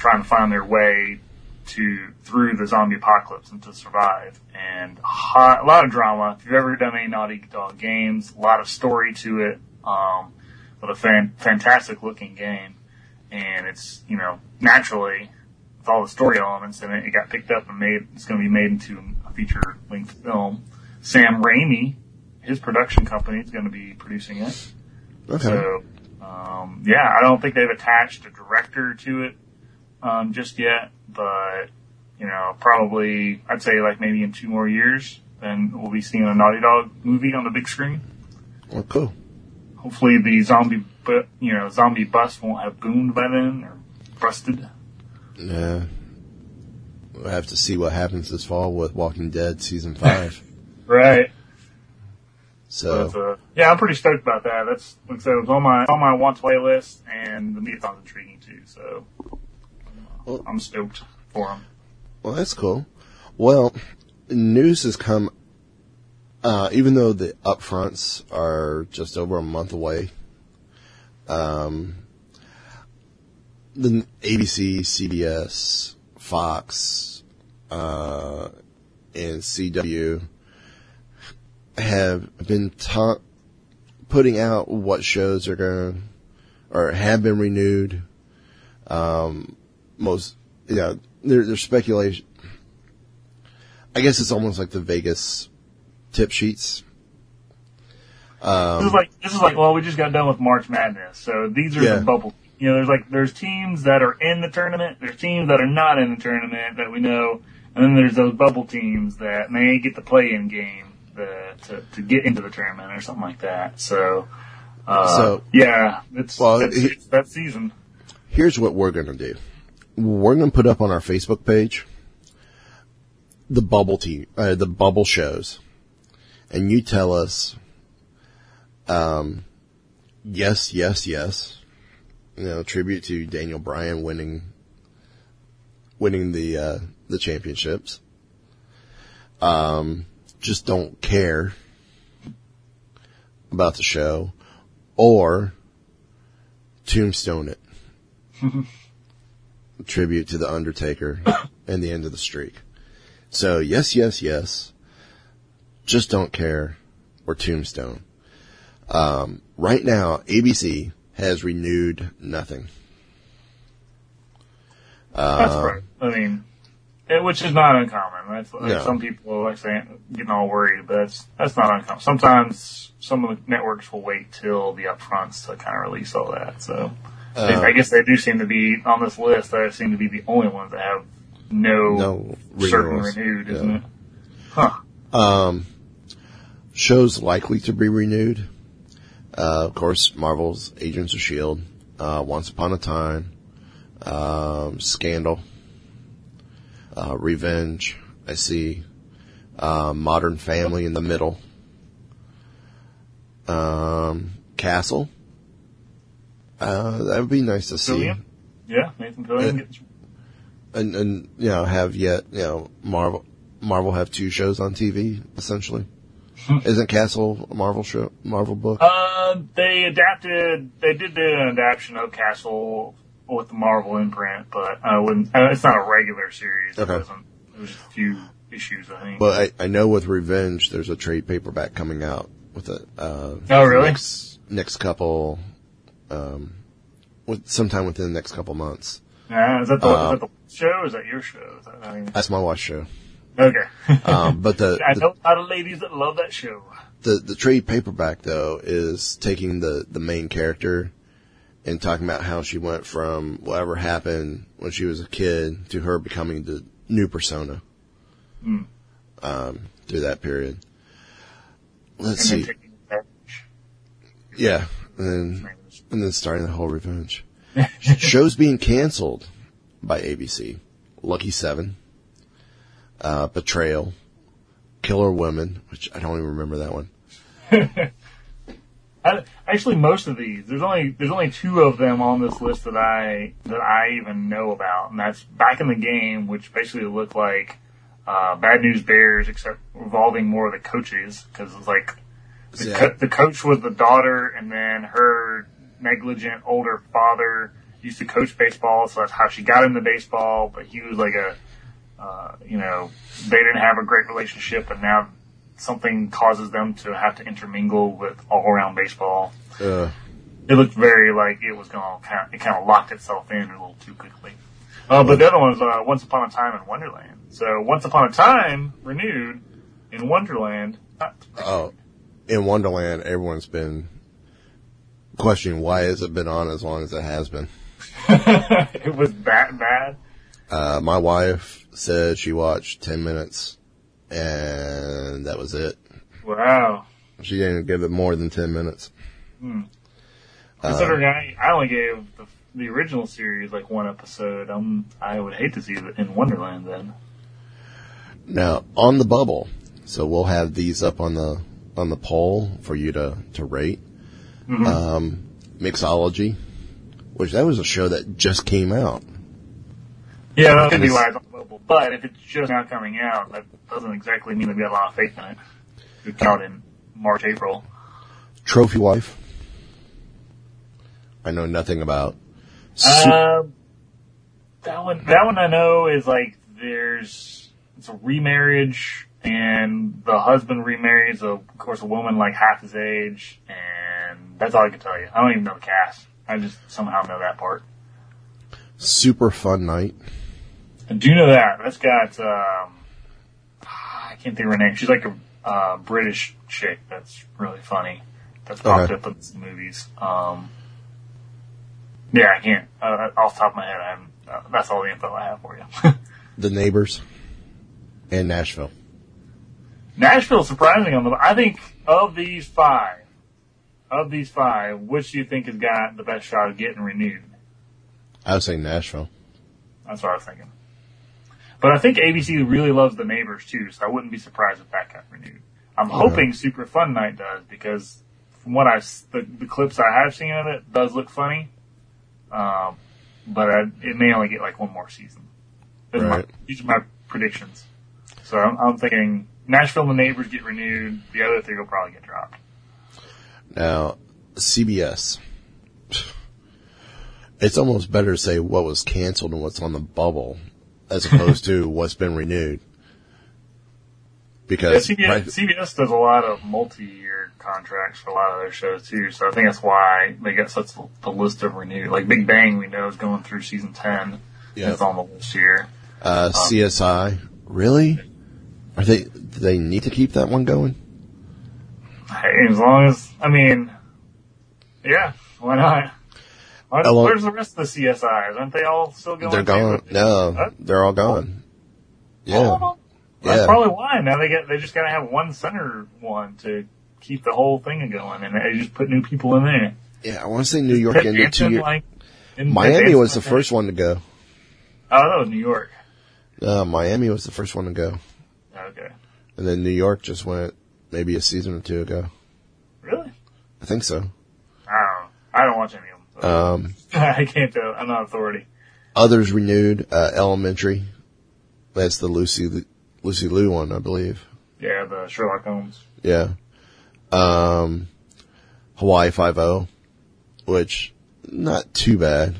trying to find their way through the zombie apocalypse and to survive. And a lot of drama. If you've ever done any Naughty Dog games, a lot of story to it. But a fantastic looking game. And it's, naturally, with all the story elements in it, it got picked up and it's going to be made into a feature-length film. Sam Raimi, his production company, is going to be producing it. Okay. So, I don't think they've attached a director to it, just yet, but, probably, I'd say like maybe in 2 more years, then we'll be seeing a Naughty Dog movie on the big screen. Well, cool. Hopefully the zombie bust won't have boomed by then, or busted. Yeah. We'll have to see what happens this fall with Walking Dead Season 5. Right. So. But, I'm pretty stoked about that. That's, like I said, it was on my want-to-play list, and the meat sounds intriguing too, so I'm stoked for them. Well, that's cool. Well, news has come, even though the upfronts are just over a month away, the ABC, CBS, Fox, and CW have been putting out what shows are going to, or have been renewed. There's speculation. I guess it's almost like the Vegas tip sheets. This is like, well, we just got done with March Madness, so these are the bubble. There's teams that are in the tournament, there's teams that are not in the tournament that we know, and then there's those bubble teams that may get the play-in game to get into the tournament or something like that. So it's that season. Here's what we're going to do. We're going to put up on our Facebook page the bubble team, the bubble shows, and you tell us, yes, tribute to Daniel Bryan winning the championships. Just don't care about the show, or tombstone it. Tribute to The Undertaker and the end of the streak. So, yes. Just don't care, or tombstone. Right now, ABC has renewed nothing. That's right. I mean, which is not uncommon. Some people like saying, getting all worried, but that's not uncommon. Sometimes some of the networks will wait till the upfronts to kind of release all that. So, I guess they do seem to be on this list. They seem to be the only ones that have no certain renewed, isn't it? Huh. Shows likely to be renewed. Of course, Marvel's Agents of S.H.I.E.L.D., Once Upon a Time, Scandal, Revenge, I see, Modern Family in the middle, Castle. That would be nice to see. Yeah, Nathan Fillion. And have yet, Marvel have 2 shows on TV, essentially. Isn't Castle a Marvel show, Marvel book? They did an adaptation of Castle with the Marvel imprint, but it's not a regular series. Okay. It was just a few issues, I think. But I know with Revenge, there's a trade paperback coming out with oh, really? Next couple, sometime within the next couple months. Is that the show, or is that your show? That's my wife's show. Okay. But I know a lot of ladies that love that show. The trade paperback, though, is taking the main character and talking about how she went from whatever happened when she was a kid to her becoming the new persona. Through that period. Let's see. Yeah. And then starting the whole Revenge. Shows being canceled by ABC. Lucky 7. Betrayal. Killer Women, which I don't even remember that one. Actually, most of these, there's only 2 of them on this list that I even know about, and that's Back in the Game, which basically looked like Bad News Bears, except involving more of the coaches, because it was like the coach was the daughter, and then her negligent older father used to coach baseball, so that's how she got into baseball. But he was like they didn't have a great relationship, and now something causes them to have to intermingle with all-around baseball. It looked very like it was going to it kind of locked itself in a little too quickly. But the other one was Once Upon a Time in Wonderland. So Once Upon a Time renewed in Wonderland. In Wonderland, everyone's been questioning why has it been on as long as it has been. It was that bad. My wife said she watched 10 minutes, and that was it. Wow. She didn't give it more than 10 minutes. Considering I only gave the original series like one episode, I would hate to see it in Wonderland then. Now, on the bubble, so we'll have these up on the poll for you to rate. Mixology, which that was a show that just came out. Yeah, that could be why it's on the bubble. But if it's just now coming out, that doesn't exactly mean they've got a lot of faith in it. It came out in March, April. Trophy Wife. I know nothing about. That one I know is like it's a remarriage, and the husband remarries of course a woman like half his age, and that's all I can tell you. I don't even know the cast. I just somehow know that part. Super Fun Night. I do know that. That's got I can't think of her name. She's like a British chick that's really funny. That's popped up in some movies. Yeah, I can't. Off the top of my head, that's all the info I have for you. The Neighbors and Nashville. Nashville's surprising on I think of these five, which do you think has got the best shot of getting renewed? I would say Nashville. That's what I was thinking. But I think ABC really loves The Neighbors too, so I wouldn't be surprised if that got renewed. I'm hoping Super Fun Night does, because from what the clips I have seen of it does look funny. But it may only get like one more season. These are my predictions. So I'm thinking Nashville and The Neighbors get renewed. The other three will probably get dropped. Now, CBS. It's almost better to say what was canceled and what's on the bubble as opposed to what's been renewed. Because CBS does a lot of multi-year contracts for a lot of their shows too, so I think that's why they got such a list of renewed. Like Big Bang, we know is going through season 10. Yeah. It's on the list here. CSI, really? Do they need to keep that one going? Hey, as long as, yeah, why not? Where's the rest of the CSIs? Aren't they all still going? They're gone. No, they're all gone. Yeah. That's probably why. Now they just gotta have one center one to keep the whole thing going, and they just put new people in there. Yeah, I want to say New York ended 2 years. Miami was the first one to go. Oh, that was New York. Miami was the first one to go. Okay. And then New York just went maybe a season or two ago. Really? I think so. I don't watch any of them. So I can't tell. I'm not authority. Others renewed, Elementary. That's the Lucy Liu one, I believe. Yeah, the Sherlock Holmes. Yeah. Hawaii Five-0, which, not too bad.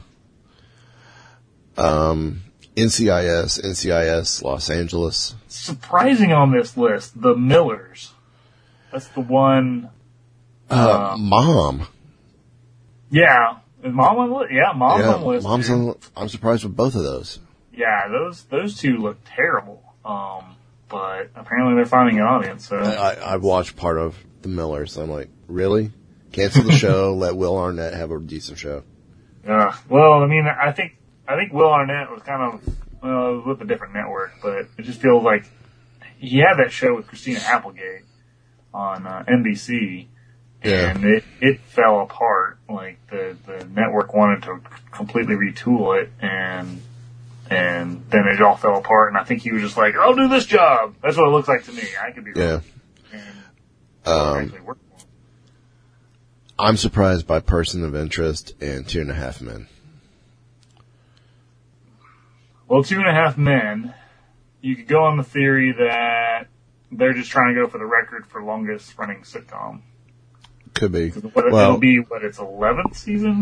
NCIS, Los Angeles. Surprising on this list, The Millers. That's the one. Mom. Yeah. Is Mom on the list? Yeah, Mom's on the list. Mom's on, I'm surprised with both of those. Yeah, those two look terrible. But apparently they're finding an audience, so. I watched part of The Millers. I'm like, really? Cancel the show, let Will Arnett have a decent show. Yeah. Well, I think Will Arnett was kind of, it was with a different network, but it just feels like he had that show with Christina Applegate on NBC, and it fell apart. Like the network wanted to completely retool it, and then it all fell apart. And I think he was just like, "I'll do this job." That's what it looks like to me. I could be wrong. Yeah. I'm surprised by Person of Interest and 2.5 Men. Well, 2.5 Men, you could go on the theory that they're just trying to go for the record for longest running sitcom. Could be. It'll be, its 11th season?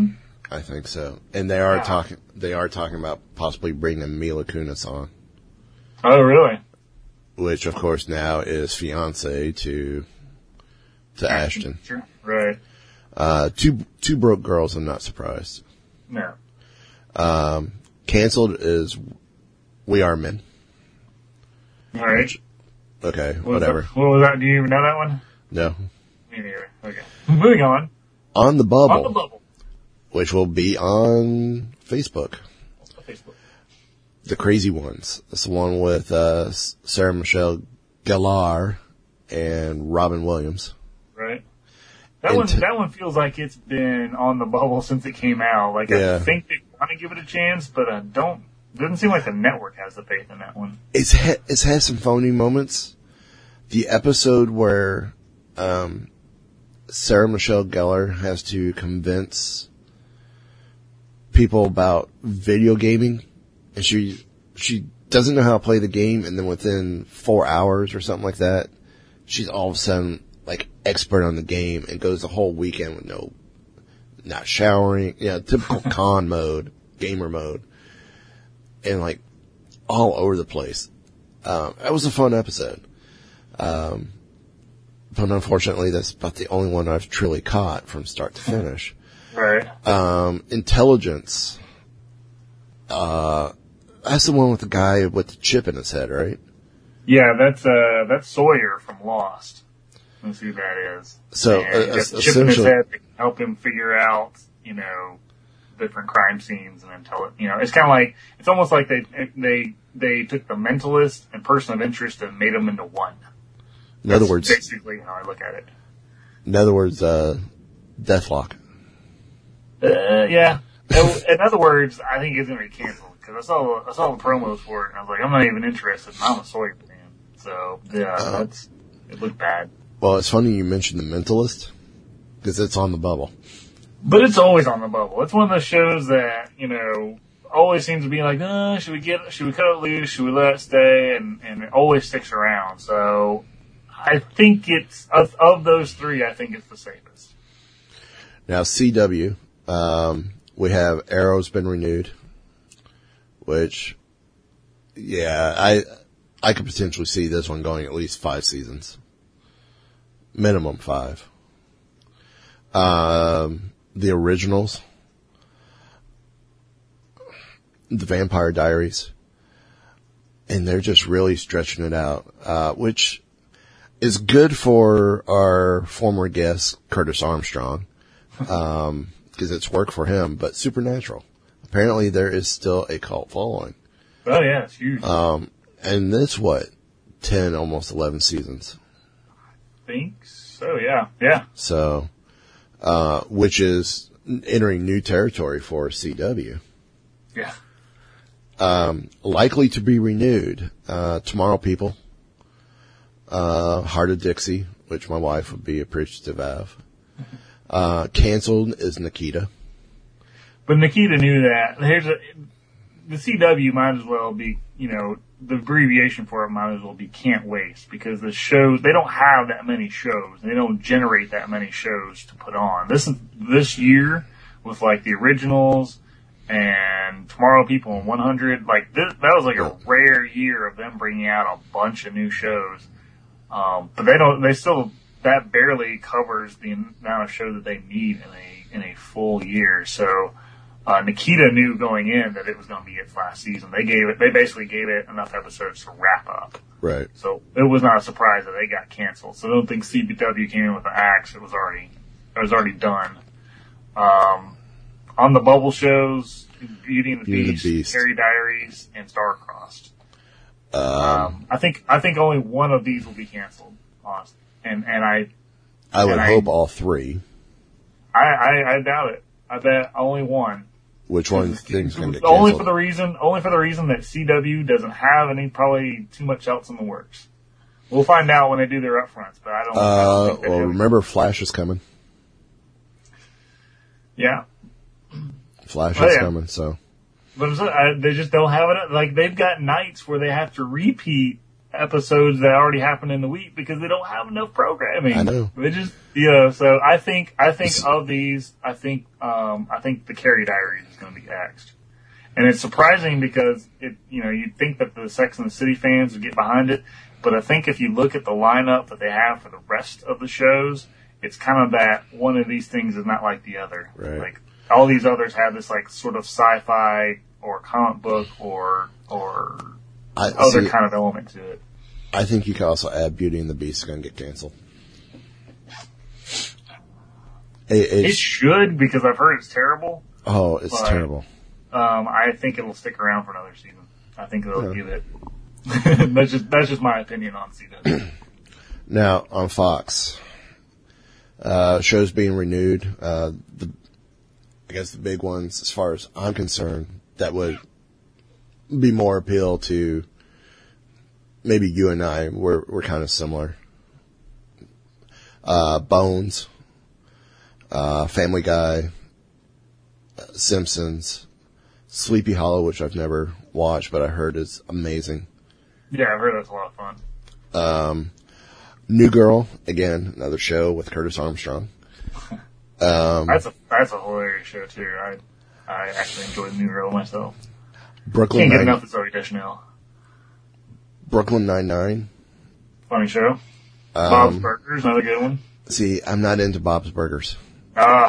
I think so. And they are talking about possibly bringing Mila Kunis on. Oh, really? Which, of course, now is fiance to Ashton. Sure. Right. Two broke girls, I'm not surprised. No. Canceled is We Are Men. All right. Okay, whatever. What was that? Do you even know that one? No. Me neither. Okay. Moving on. On the Bubble. On the Bubble. Which will be on Facebook. The Crazy Ones. It's the one with Sarah Michelle Gellar and Robin Williams. Right. That one feels like it's been on the Bubble since it came out. Like, yeah. I think they want to give it a chance, but doesn't seem like the network has the faith in that one. It's had some phony moments. The episode where Sarah Michelle Gellar has to convince people about video gaming, and she doesn't know how to play the game, and then within 4 hours or something like that, she's all of a sudden like expert on the game and goes the whole weekend with not showering, typical gamer mode, and like all over the place. That was a fun episode. But unfortunately, that's about the only one I've truly caught from start to finish. Right. Intelligence. That's the one with the guy with the chip in his head, right? Yeah, that's Sawyer from Lost. Let's see who that is. So, he's got the chip in his head to help him figure out, different crime scenes and it's kind of like, it's almost like they took the Mentalist and Person of Interest and made them into one. In other words, basically how I look at it. In other words, Deathlock. Yeah. In other words, I think it's going to be canceled because I saw the promos for it and I was like, I'm not even interested. I'm a Sawyer fan. So yeah, it looked bad. Well, it's funny you mentioned The Mentalist because it's on the Bubble. But it's always on the Bubble. It's one of those shows that, always seems to be like, should we cut it loose? Should we let it stay? And it always sticks around. So I think it's, of those three, I think it's the safest. Now, CW, we have Arrow's been renewed, which, yeah, I could potentially see this one going at least 5 seasons. Minimum 5. The Originals, The Vampire Diaries, and they're just really stretching it out, which is good for our former guest, Curtis Armstrong, because it's worked for him, but Supernatural. Apparently there is still a cult following. Oh yeah, it's huge. And that's 10, almost 11 seasons. I think so, yeah. Yeah. So, which is entering new territory for CW. Yeah. Likely to be renewed. Tomorrow People. Heart of Dixie, which my wife would be appreciative of. Canceled is Nikita. But Nikita knew that. The CW might as well be, the abbreviation for it might as well be Can't Waste, because the shows, they don't have that many shows. They don't generate that many shows to put on. This year, with like The Originals and Tomorrow People and 100, that was like a rare year of them bringing out a bunch of new shows. But that barely covers the amount of shows that they need in a full year. So, Nikita knew going in that it was going to be its last season. They basically gave it enough episodes to wrap up. Right. So it was not a surprise that they got canceled. So I don't think CW came in with an axe. It was already done. On the Bubble shows, Beauty and the Beast, Fairy Diaries, and Star-Crossed. I think only one of these will be canceled, honestly. And I would hope all 3. I doubt it. I bet only one. Which one do you think is going to get canceled? canceled? Only for the reason that CW doesn't have probably too much else in the works. We'll find out when they do their upfronts, but I don't think remember Flash is coming. Yeah. Flash is coming, so. But they just don't have it. Like, they've got nights where they have to repeat episodes that already happened in the week because they don't have enough programming. I know. They just, so I think of these, I think the Carrie Diaries is going to be axed. And it's surprising because you'd think that the Sex and the City fans would get behind it, but I think if you look at the lineup that they have for the rest of the shows, it's kind of that one of these things is not like the other. Right. Like, all these others have this, like, sort of sci-fi or comic book or other kind of element to it. I think you can also add Beauty and the Beast is going to get canceled. It should, because I've heard it's terrible. Oh, it's terrible. I think it'll stick around for another season. I think they'll give it. That's just my opinion on CW. Now, on Fox, shows being renewed. I guess the big ones, as far as I'm concerned, that would be more appeal to maybe you and I. We're kind of similar. Bones, Family Guy, Simpsons, Sleepy Hollow, which I've never watched, but I heard is amazing. Yeah, I've heard that's a lot of fun. New Girl, again, another show with Curtis Armstrong. That's a hilarious show too. I actually enjoyed New Girl myself. Brooklyn Can't get enough of Zoe Deschanel. Brooklyn Nine-Nine. Funny show. Bob's Burgers, another good one. See, I'm not into Bob's Burgers. I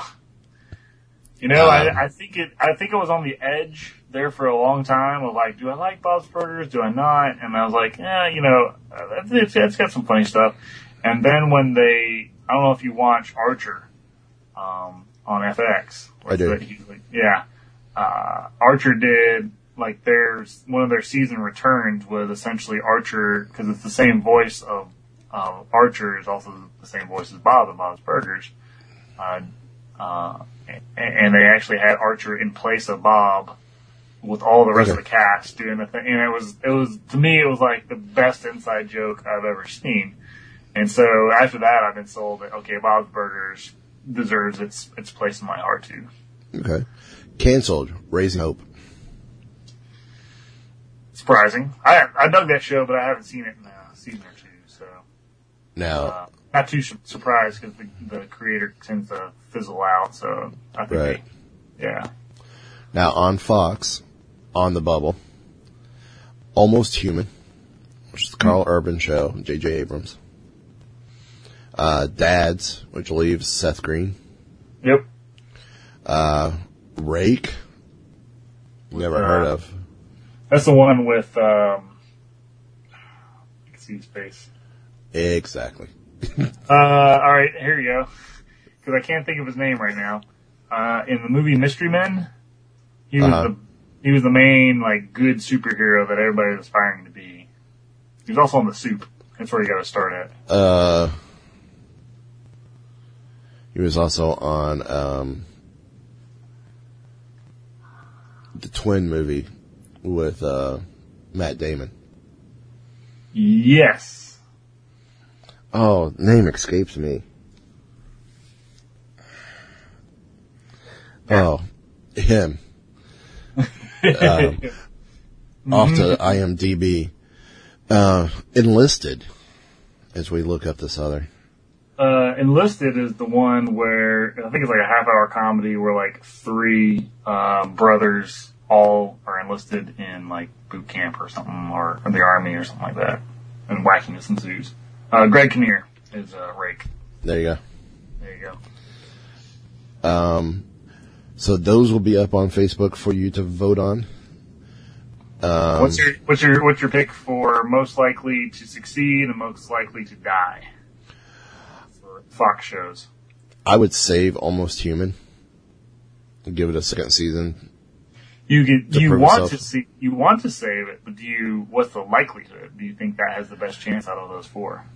think it was on the edge there for a long time of like, do I like Bob's Burgers? Do I not? And I was like, it's got some funny stuff. And then when I don't know if you watch Archer, on FX. I do. Archer did, like, one of their season returns was essentially Archer, because it's the same voice of Archer is also the same voice as Bob in Bob's Burgers. And they actually had Archer in place of Bob with all the rest of the cast doing the thing. And it was, to me, it was like the best inside joke I've ever seen. And so after that, I've been sold that, okay, Bob's Burgers deserves its place in my heart too. Okay. Canceled, Raising Hope. Surprising. I dug that show, but I haven't seen it in a season or two, so. Now. Not too surprised because the creator tends to fizzle out, so I think yeah. Now on Fox, on the bubble, Almost Human, which is the Carl Urban show, J.J. Abrams. Dads, which leaves Seth Green. Yep. Rake. Never heard of. That's the one with, I can see his face. Exactly. Alright, here you go. Cause I can't think of his name right now. In the movie Mystery Men, he was the main, like, good superhero that everybody was aspiring to be. He was also on The Soup. That's where you gotta start at. He was also on the Twin movie with Matt Damon. Yes. Oh, name escapes me. Oh, him. Off to IMDb. Enlisted, as we look up this other. Enlisted is the one where, I think it's like a half-hour comedy where like three brothers all are enlisted in like boot camp or something, or the army or something like that, and wackiness ensues. Greg Kinnear is Rake. There you go. There you go. So those will be up on Facebook for you to vote on. What's your pick for most likely to succeed and most likely to die for Fox shows? I would save Almost Human and give it a second season. You want to save it, but what's the likelihood? Do you think that has the best chance out of those four?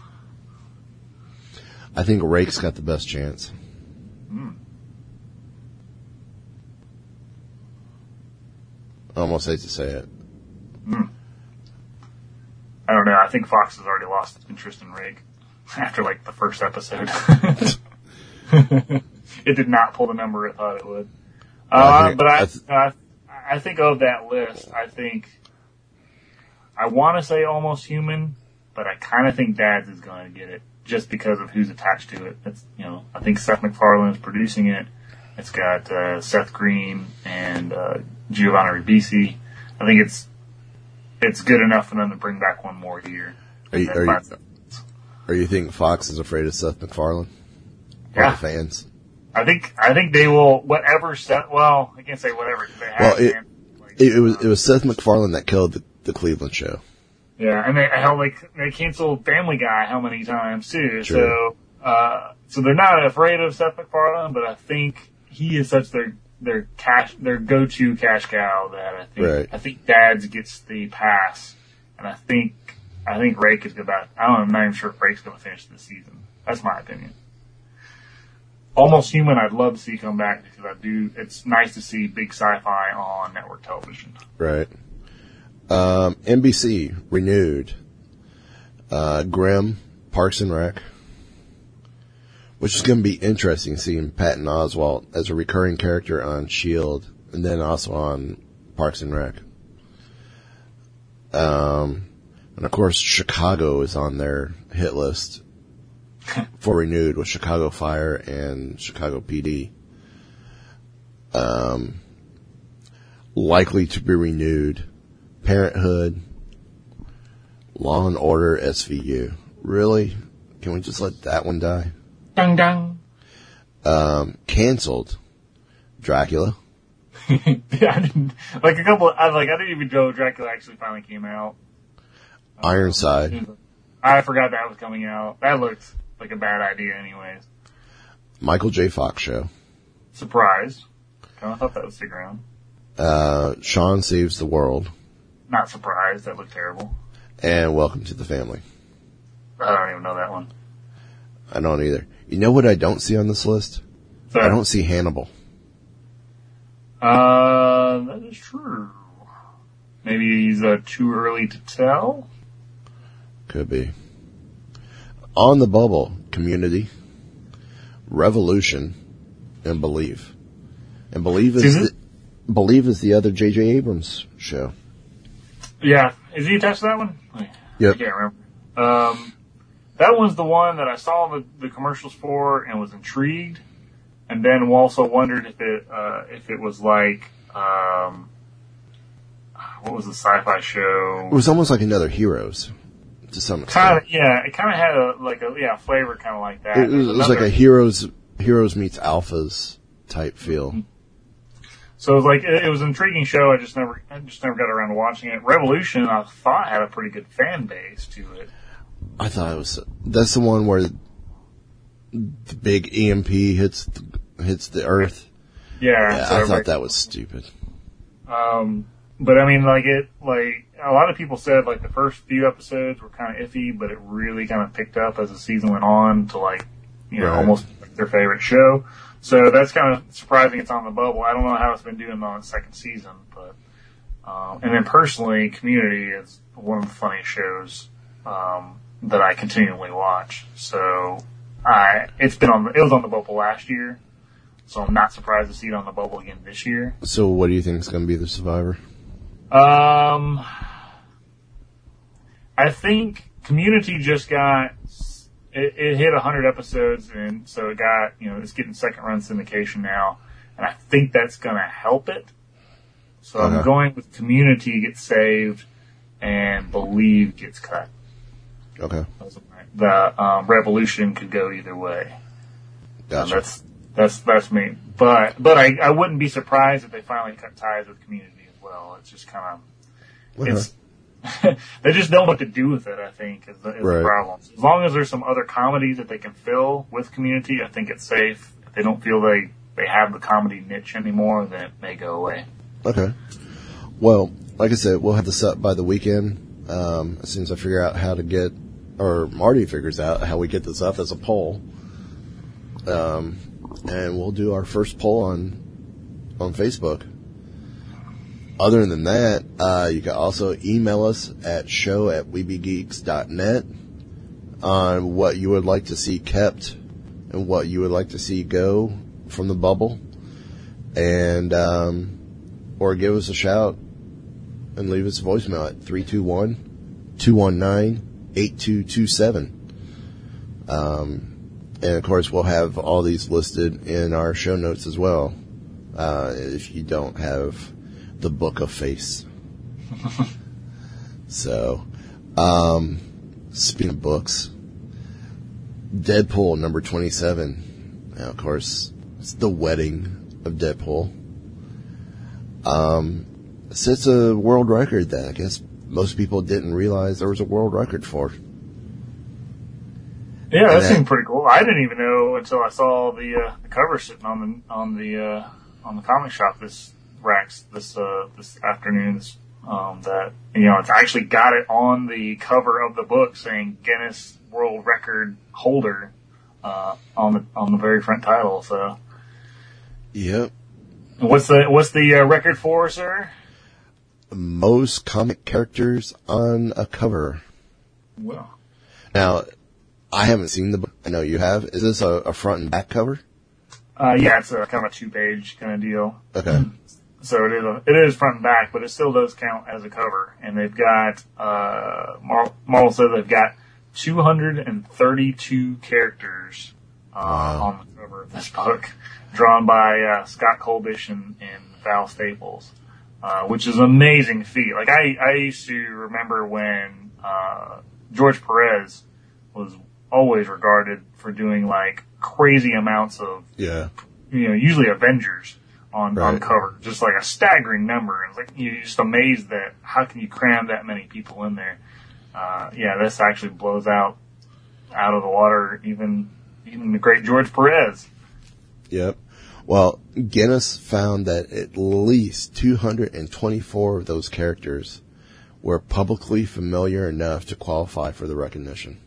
I think Rake's got the best chance. I almost hate to say it. I don't know. I think Fox has already lost interest in Rake after like the first episode. It did not pull the number it thought it would. I think of that list, I think I want to say Almost Human, but I kind of think Dads is going to get it just because of who's attached to it. It's, I think Seth MacFarlane is producing it. It's got Seth Green and Giovanni Ribisi. I think it's good enough for them to bring back one more year. Are you think Fox is afraid of Seth MacFarlane? Yeah. Fans. I think they will whatever Seth. Well, I can't say whatever. They have it was Seth MacFarlane that killed the Cleveland show. Yeah, and they canceled Family Guy how many times too. True. So they're not afraid of Seth MacFarlane, but I think he is such their go-to cash cow that I think Dads gets the pass, and I think Rake is about. I'm not even sure if Rake's going to finish this season. That's my opinion. Almost Human, I'd love to see come back because it's nice to see big sci-fi on network television. Right. NBC renewed Grimm, Parks and Rec, which is going to be interesting seeing Patton Oswalt as a recurring character on S.H.I.E.L.D. and then also on Parks and Rec. And of course, Chicago is on their hit list for renewed with Chicago Fire and Chicago PD. Likely to be renewed. Parenthood, Law and Order, SVU. Really? Can we just let that one die? Dun dun. Canceled. Dracula. Yeah, I didn't even know Dracula actually finally came out. Ironside. I forgot that was coming out. That looked like a bad idea anyways. Michael J. Fox Show. Surprised. I thought that would stick around. Sean Saves the World. Not surprised. That looked terrible. And Welcome to the Family. I don't even know that one. I don't either. You know what I don't see on this list? Sorry. I don't see Hannibal. That is true. Maybe he's too early to tell? Could be. On the Bubble, Community, Revolution, and Believe. And Believe is the other J.J. Abrams show. Yeah. Is he attached to that one? Yep. I can't remember. That one's the one that I saw the commercials for and was intrigued, and then also wondered if it was like what was the sci-fi show? It was almost like another Heroes to some extent. It kind of had a flavor kind of like that. It was like a Heroes meets Alphas type feel. So it was it was an intriguing show. I just never got around to watching it. Revolution, I thought, had a pretty good fan base to it. I thought that's the one where the big EMP hits the Earth. Yeah, I thought that was stupid. But I mean, a lot of people said the first few episodes were kind of iffy, but it really kind of picked up as the season went on to almost their favorite show. So that's kind of surprising it's on the Bubble. I don't know how it's been doing on its second season, but, and then personally, Community is one of the funniest shows, that I continually watch. So it was on the Bubble last year, so I'm not surprised to see it on the Bubble again this year. So what do you think is going to be the Survivor? I think Community just got, it hit 100 episodes, and so it got, it's getting second run syndication now, and I think that's going to help it. So I'm going with Community gets saved and Believe gets cut. Okay. The Revolution could go either way. Gotcha. That's me. But I wouldn't be surprised if they finally cut ties with Community as well. It's just kind of they just don't know what to do with it, I think, is the problem. As long as there's some other comedies that they can fill with Community, I think it's safe. If they don't feel they have the comedy niche anymore, then it may go away. Okay. Well, like I said, we'll have this up by the weekend. As soon as I figure out how to get, or Marty figures out how we get this up as a poll. And we'll do our first poll on Facebook. Other than that, you can also email us at show@weebiegeeks.net on what you would like to see kept and what you would like to see go from the Bubble. And, or give us a shout and leave us a voicemail at 219-8227. And of course, we'll have all these listed in our show notes as well. If you don't have the Book of Face. So, speaking of books, Deadpool number 27. Now, of course, it's the wedding of Deadpool. Sets a world record that I guess most people didn't realize there was a world record for. Yeah, that seemed pretty cool. I didn't even know until I saw the cover sitting on the comic shop this afternoon. That it's actually got it on the cover of the book saying Guinness World Record holder on the very front title. So, yep. What's the record for, sir? Most comic characters on a cover. Well, now I haven't seen the book. I know you have. Is this a front and back cover? Yeah, it's a kind of a 2-page kind of deal. Okay. So it is front and back, but it still does count as a cover. And they've got, Marvel said they've got 232 characters, on the cover of this book, drawn by, Scott Kolbish and Val Staples, which is an amazing feat. Like, I used to remember when, George Perez was always regarded for doing, like, crazy amounts of, usually Avengers on cover, just like a staggering number. And it's like, you're just amazed that how can you cram that many people in there? This actually blows out of the water even the great George Perez. Yep. Well, Guinness found that at least 224 of those characters were publicly familiar enough to qualify for the recognition.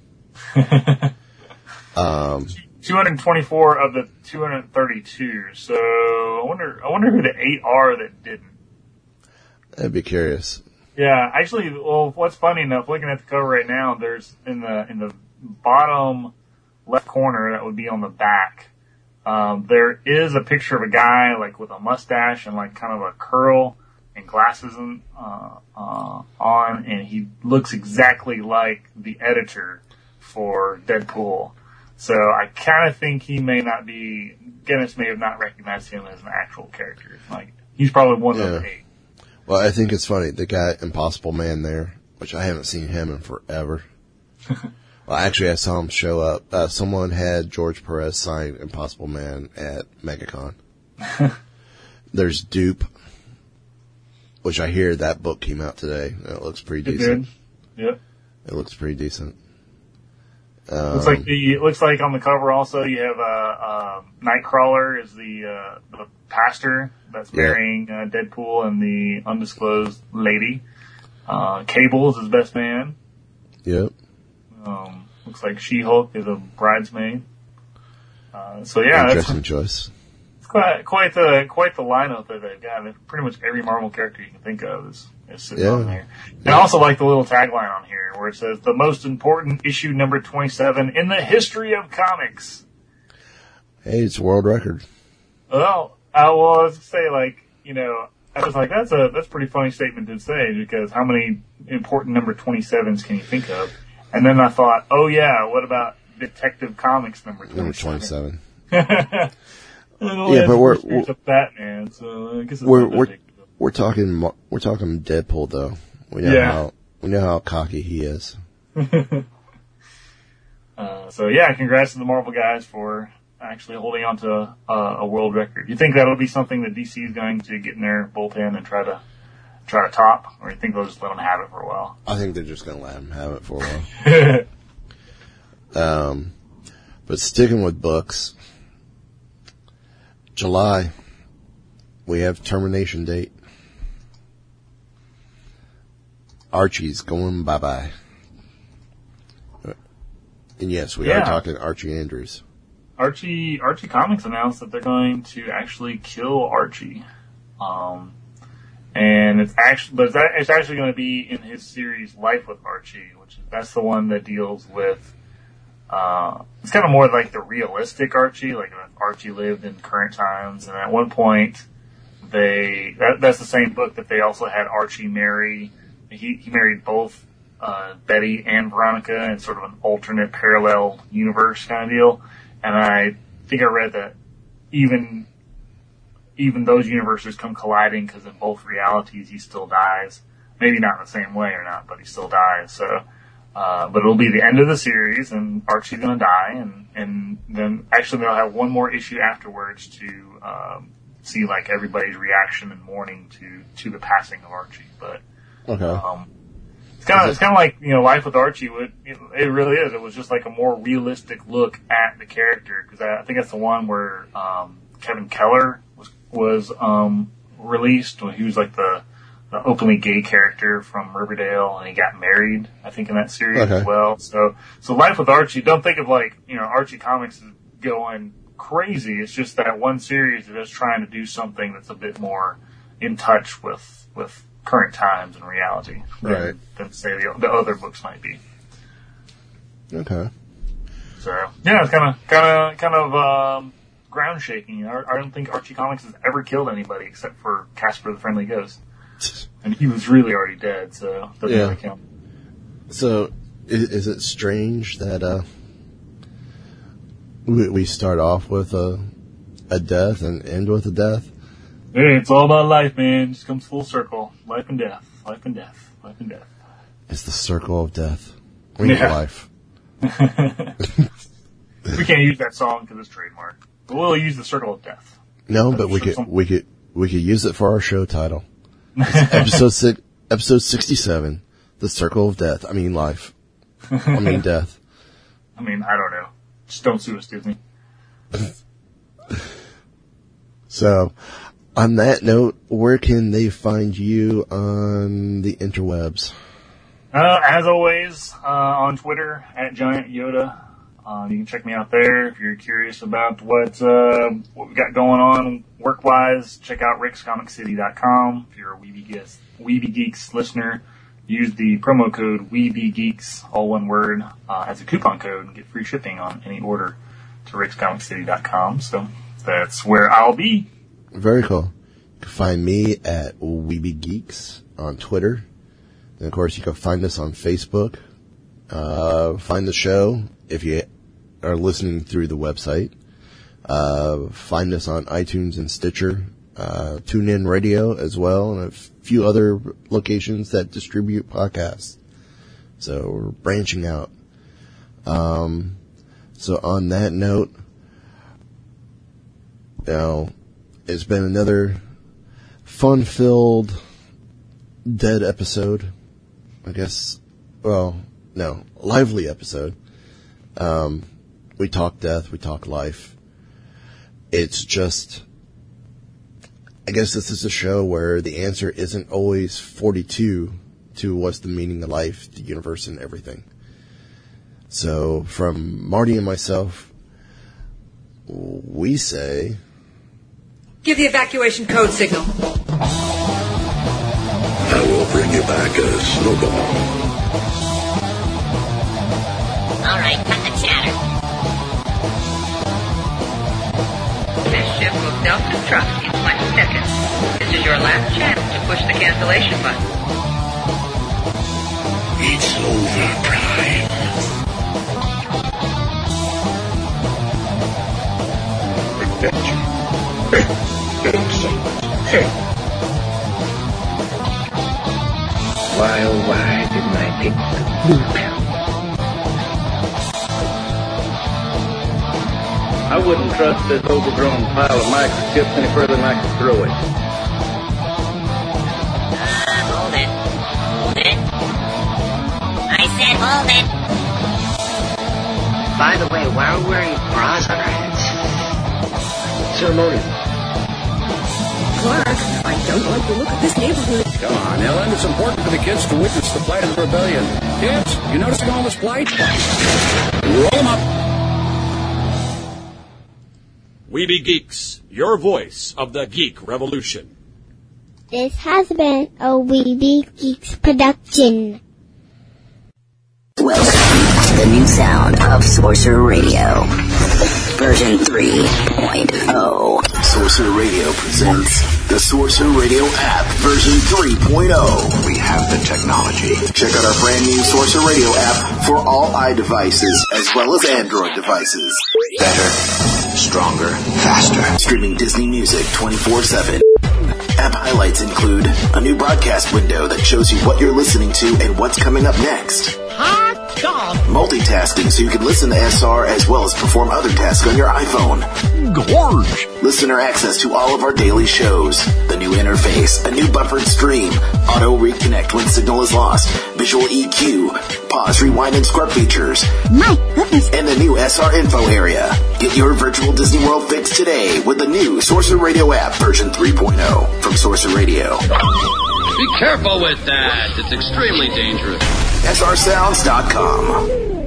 224 of the 232. So I wonder who the 8 are that didn't. I'd be curious. Yeah, actually, well, what's funny enough, looking at the cover right now, there's in the bottom left corner, that would be on the back. There is a picture of a guy like with a mustache and like kind of a curl and glasses on, and he looks exactly like the editor for Deadpool. So I kind of think Guinness may have not recognized him as an actual character. Like, he's probably one of the 8. Well, I think it's funny. The guy, Impossible Man there, which I haven't seen him in forever. Well, actually, I saw him show up. Someone had George Perez sign Impossible Man at MegaCon. There's Dupe, which I hear that book came out today. It looks pretty decent. Yep. It looks pretty decent. Looks like on the cover also you have Nightcrawler is the pastor that's marrying Deadpool and the undisclosed lady. Cable is his best man. Yep. Looks like She-Hulk is a bridesmaid. Interesting choice. It's quite the lineup that they've got. Pretty much every Marvel character you can think of is sitting on there. And I also like the little tagline on here where it says, the most important issue number 27 in the history of comics. Hey, it's a world record. Well, I was to say, I was like, that's a pretty funny statement to say, because how many important number 27s can you think of? And then I thought, oh yeah, what about Detective Comics number 27? Yeah, but we're Batman, so I guess it's we're talking Deadpool though. We know how cocky he is. Congrats to the Marvel guys for actually holding on to a world record. You think that'll be something that DC is going to get in their bullpen and try to top, or you think they'll just let them have it for a while? I think they're just going to let them have it for a while. But sticking with books, July, we have termination date. Archie's going bye-bye. And yes, we are talking Archie Andrews. Archie Comics announced that they're going to actually kill Archie. And it's actually going to be in his series Life with Archie, that's the one that deals with, it's kind of more like the realistic Archie, like if Archie lived in current times. And at one point, that's the same book that they also had Archie marry. He married both Betty and Veronica in sort of an alternate parallel universe kind of deal. And I think I read that even those universes come colliding because in both realities he still dies. Maybe not in the same way or not, but he still dies. So, but it'll be the end of the series, and Archie's gonna die, and then actually they'll have one more issue afterwards to see like everybody's reaction and mourning to the passing of Archie. But okay. It's kind of like, you know, Life with Archie. It really is. It was just like a more realistic look at the character, because I think that's the one where Kevin Keller was released when he was like the openly gay character from Riverdale, and he got married, I think, in that series as well. So Life with Archie, don't think of like, you know, Archie Comics is going crazy. It's just that one series that is trying to do something that's a bit more in touch with current times and reality than say the other books might be. Okay. So yeah, it's kind of ground shaking. I don't think Archie Comics has ever killed anybody except for Casper the Friendly Ghost, and he was really already dead, so it doesn't really count. So is it strange that we start off with a death and end with a death? Hey, it's all about life, man. It just comes full circle. Life and death. Life and death. Life and death. It's the circle of death. Ring of life. We can't use that song because it's trademark. But we'll use the circle of death. No, but we could use it for our show title. Episode 67, The Circle of Death. I mean life. I mean death. I mean, I don't know. Just don't sue us, Disney. So, on that note, where can they find you on the interwebs? As always, on Twitter, @GiantYoda. You can check me out there if you're curious about what we got going on work-wise. Check out rickscomiccity.com. If you're a Weeby Geeks listener, use the promo code WeebyGeeks, all one word, as a coupon code and get free shipping on any order to rickscomiccity.com. So that's where I'll be. Very cool. You can find me at Weeby Geeks on Twitter. And of course, you can find us on Facebook. Find the show if you are listening through the website. Find us on iTunes and Stitcher. TuneIn Radio as well, and a few other locations that distribute podcasts. So we're branching out. So on that note, it's been another fun-filled dead episode. I guess, lively episode. We talk death, we talk life. It's just, I guess this is a show where the answer isn't always 42 to what's the meaning of life, the universe, and everything. So from Marty and myself, we say, give the evacuation code signal. I will bring you back a snowball. All right, cut the chatter. This ship will self-destruct in 20 seconds. This is your last chance to push the cancellation button. It's over, Prime. Adventure. Excellent. Why, oh why didn't I take the blue pill? I wouldn't trust this overgrown pile of microchips any further than I can throw it. Hold it. Hold it. I said hold it. By the way, why are we wearing bras on our heads? Ceremonial. Clark, I don't like the look of this neighborhood. Come on, Ellen. It's important for the kids to witness the plight of the rebellion. Kids, you noticing all this plight? Roll them up. Weeby Geeks, your voice of the geek revolution. This has been a Weeby Geeks production. Welcome to the new sound of Sorcerer Radio. version 3.0. Sorcerer Radio presents the Sorcerer Radio app version 3.0. We have the technology. Check out our brand new Sorcerer Radio app for all iDevices as well as Android devices. Better, stronger, faster. Streaming Disney music 24/7. App highlights include a new broadcast window that shows you what you're listening to and what's coming up next. Hot dog. Multitasking so you can listen to SR as well as perform other tasks on your iPhone. Gorge. Listener access to all of our daily shows. The new interface, a new buffered stream, auto reconnect when signal is lost, visual EQ, pause, rewind, and scrub features. My goodness. And the new SR info area. Get your virtual Disney World fix today with the new Sorcerer Radio app version 3.0 from Sorcerer Radio. Be careful with that. It's extremely dangerous. SRSounds.com.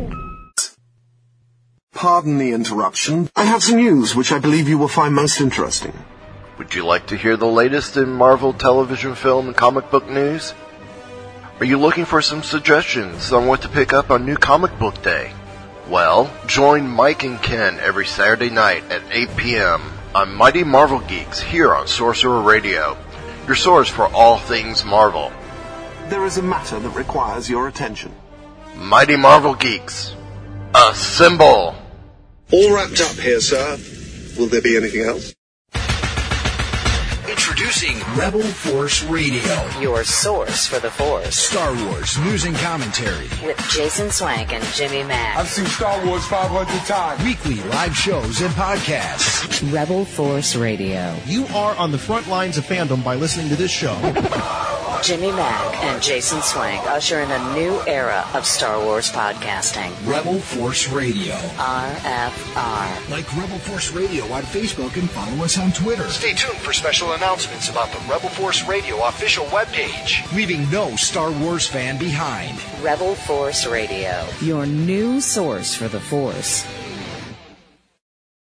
Pardon the interruption. I have some news which I believe you will find most interesting. Would you like to hear the latest in Marvel television, film, and comic book news? Are you looking for some suggestions on what to pick up on New Comic Book Day? Well, join Mike and Ken every Saturday night at 8 p.m. on Mighty Marvel Geeks here on Sorcerer Radio, your source for all things Marvel. There is a matter that requires your attention. Mighty Marvel Geeks. Assemble! All wrapped up here, sir. Will there be anything else? Introducing Rebel Force Radio, your source for the Force. Star Wars news and commentary with Jason Swank and Jimmy Mack. I've seen Star Wars 500 times. Weekly live shows and podcasts. Rebel Force Radio. You are on the front lines of fandom by listening to this show. Jimmy Mack and Jason Swank usher in a new era of Star Wars podcasting. Rebel Force Radio. RFR. Like Rebel Force Radio on Facebook and follow us on Twitter. Stay tuned for special announcements about the Rebel Force Radio official webpage. Leaving no Star Wars fan behind. Rebel Force Radio. Your new source for the Force.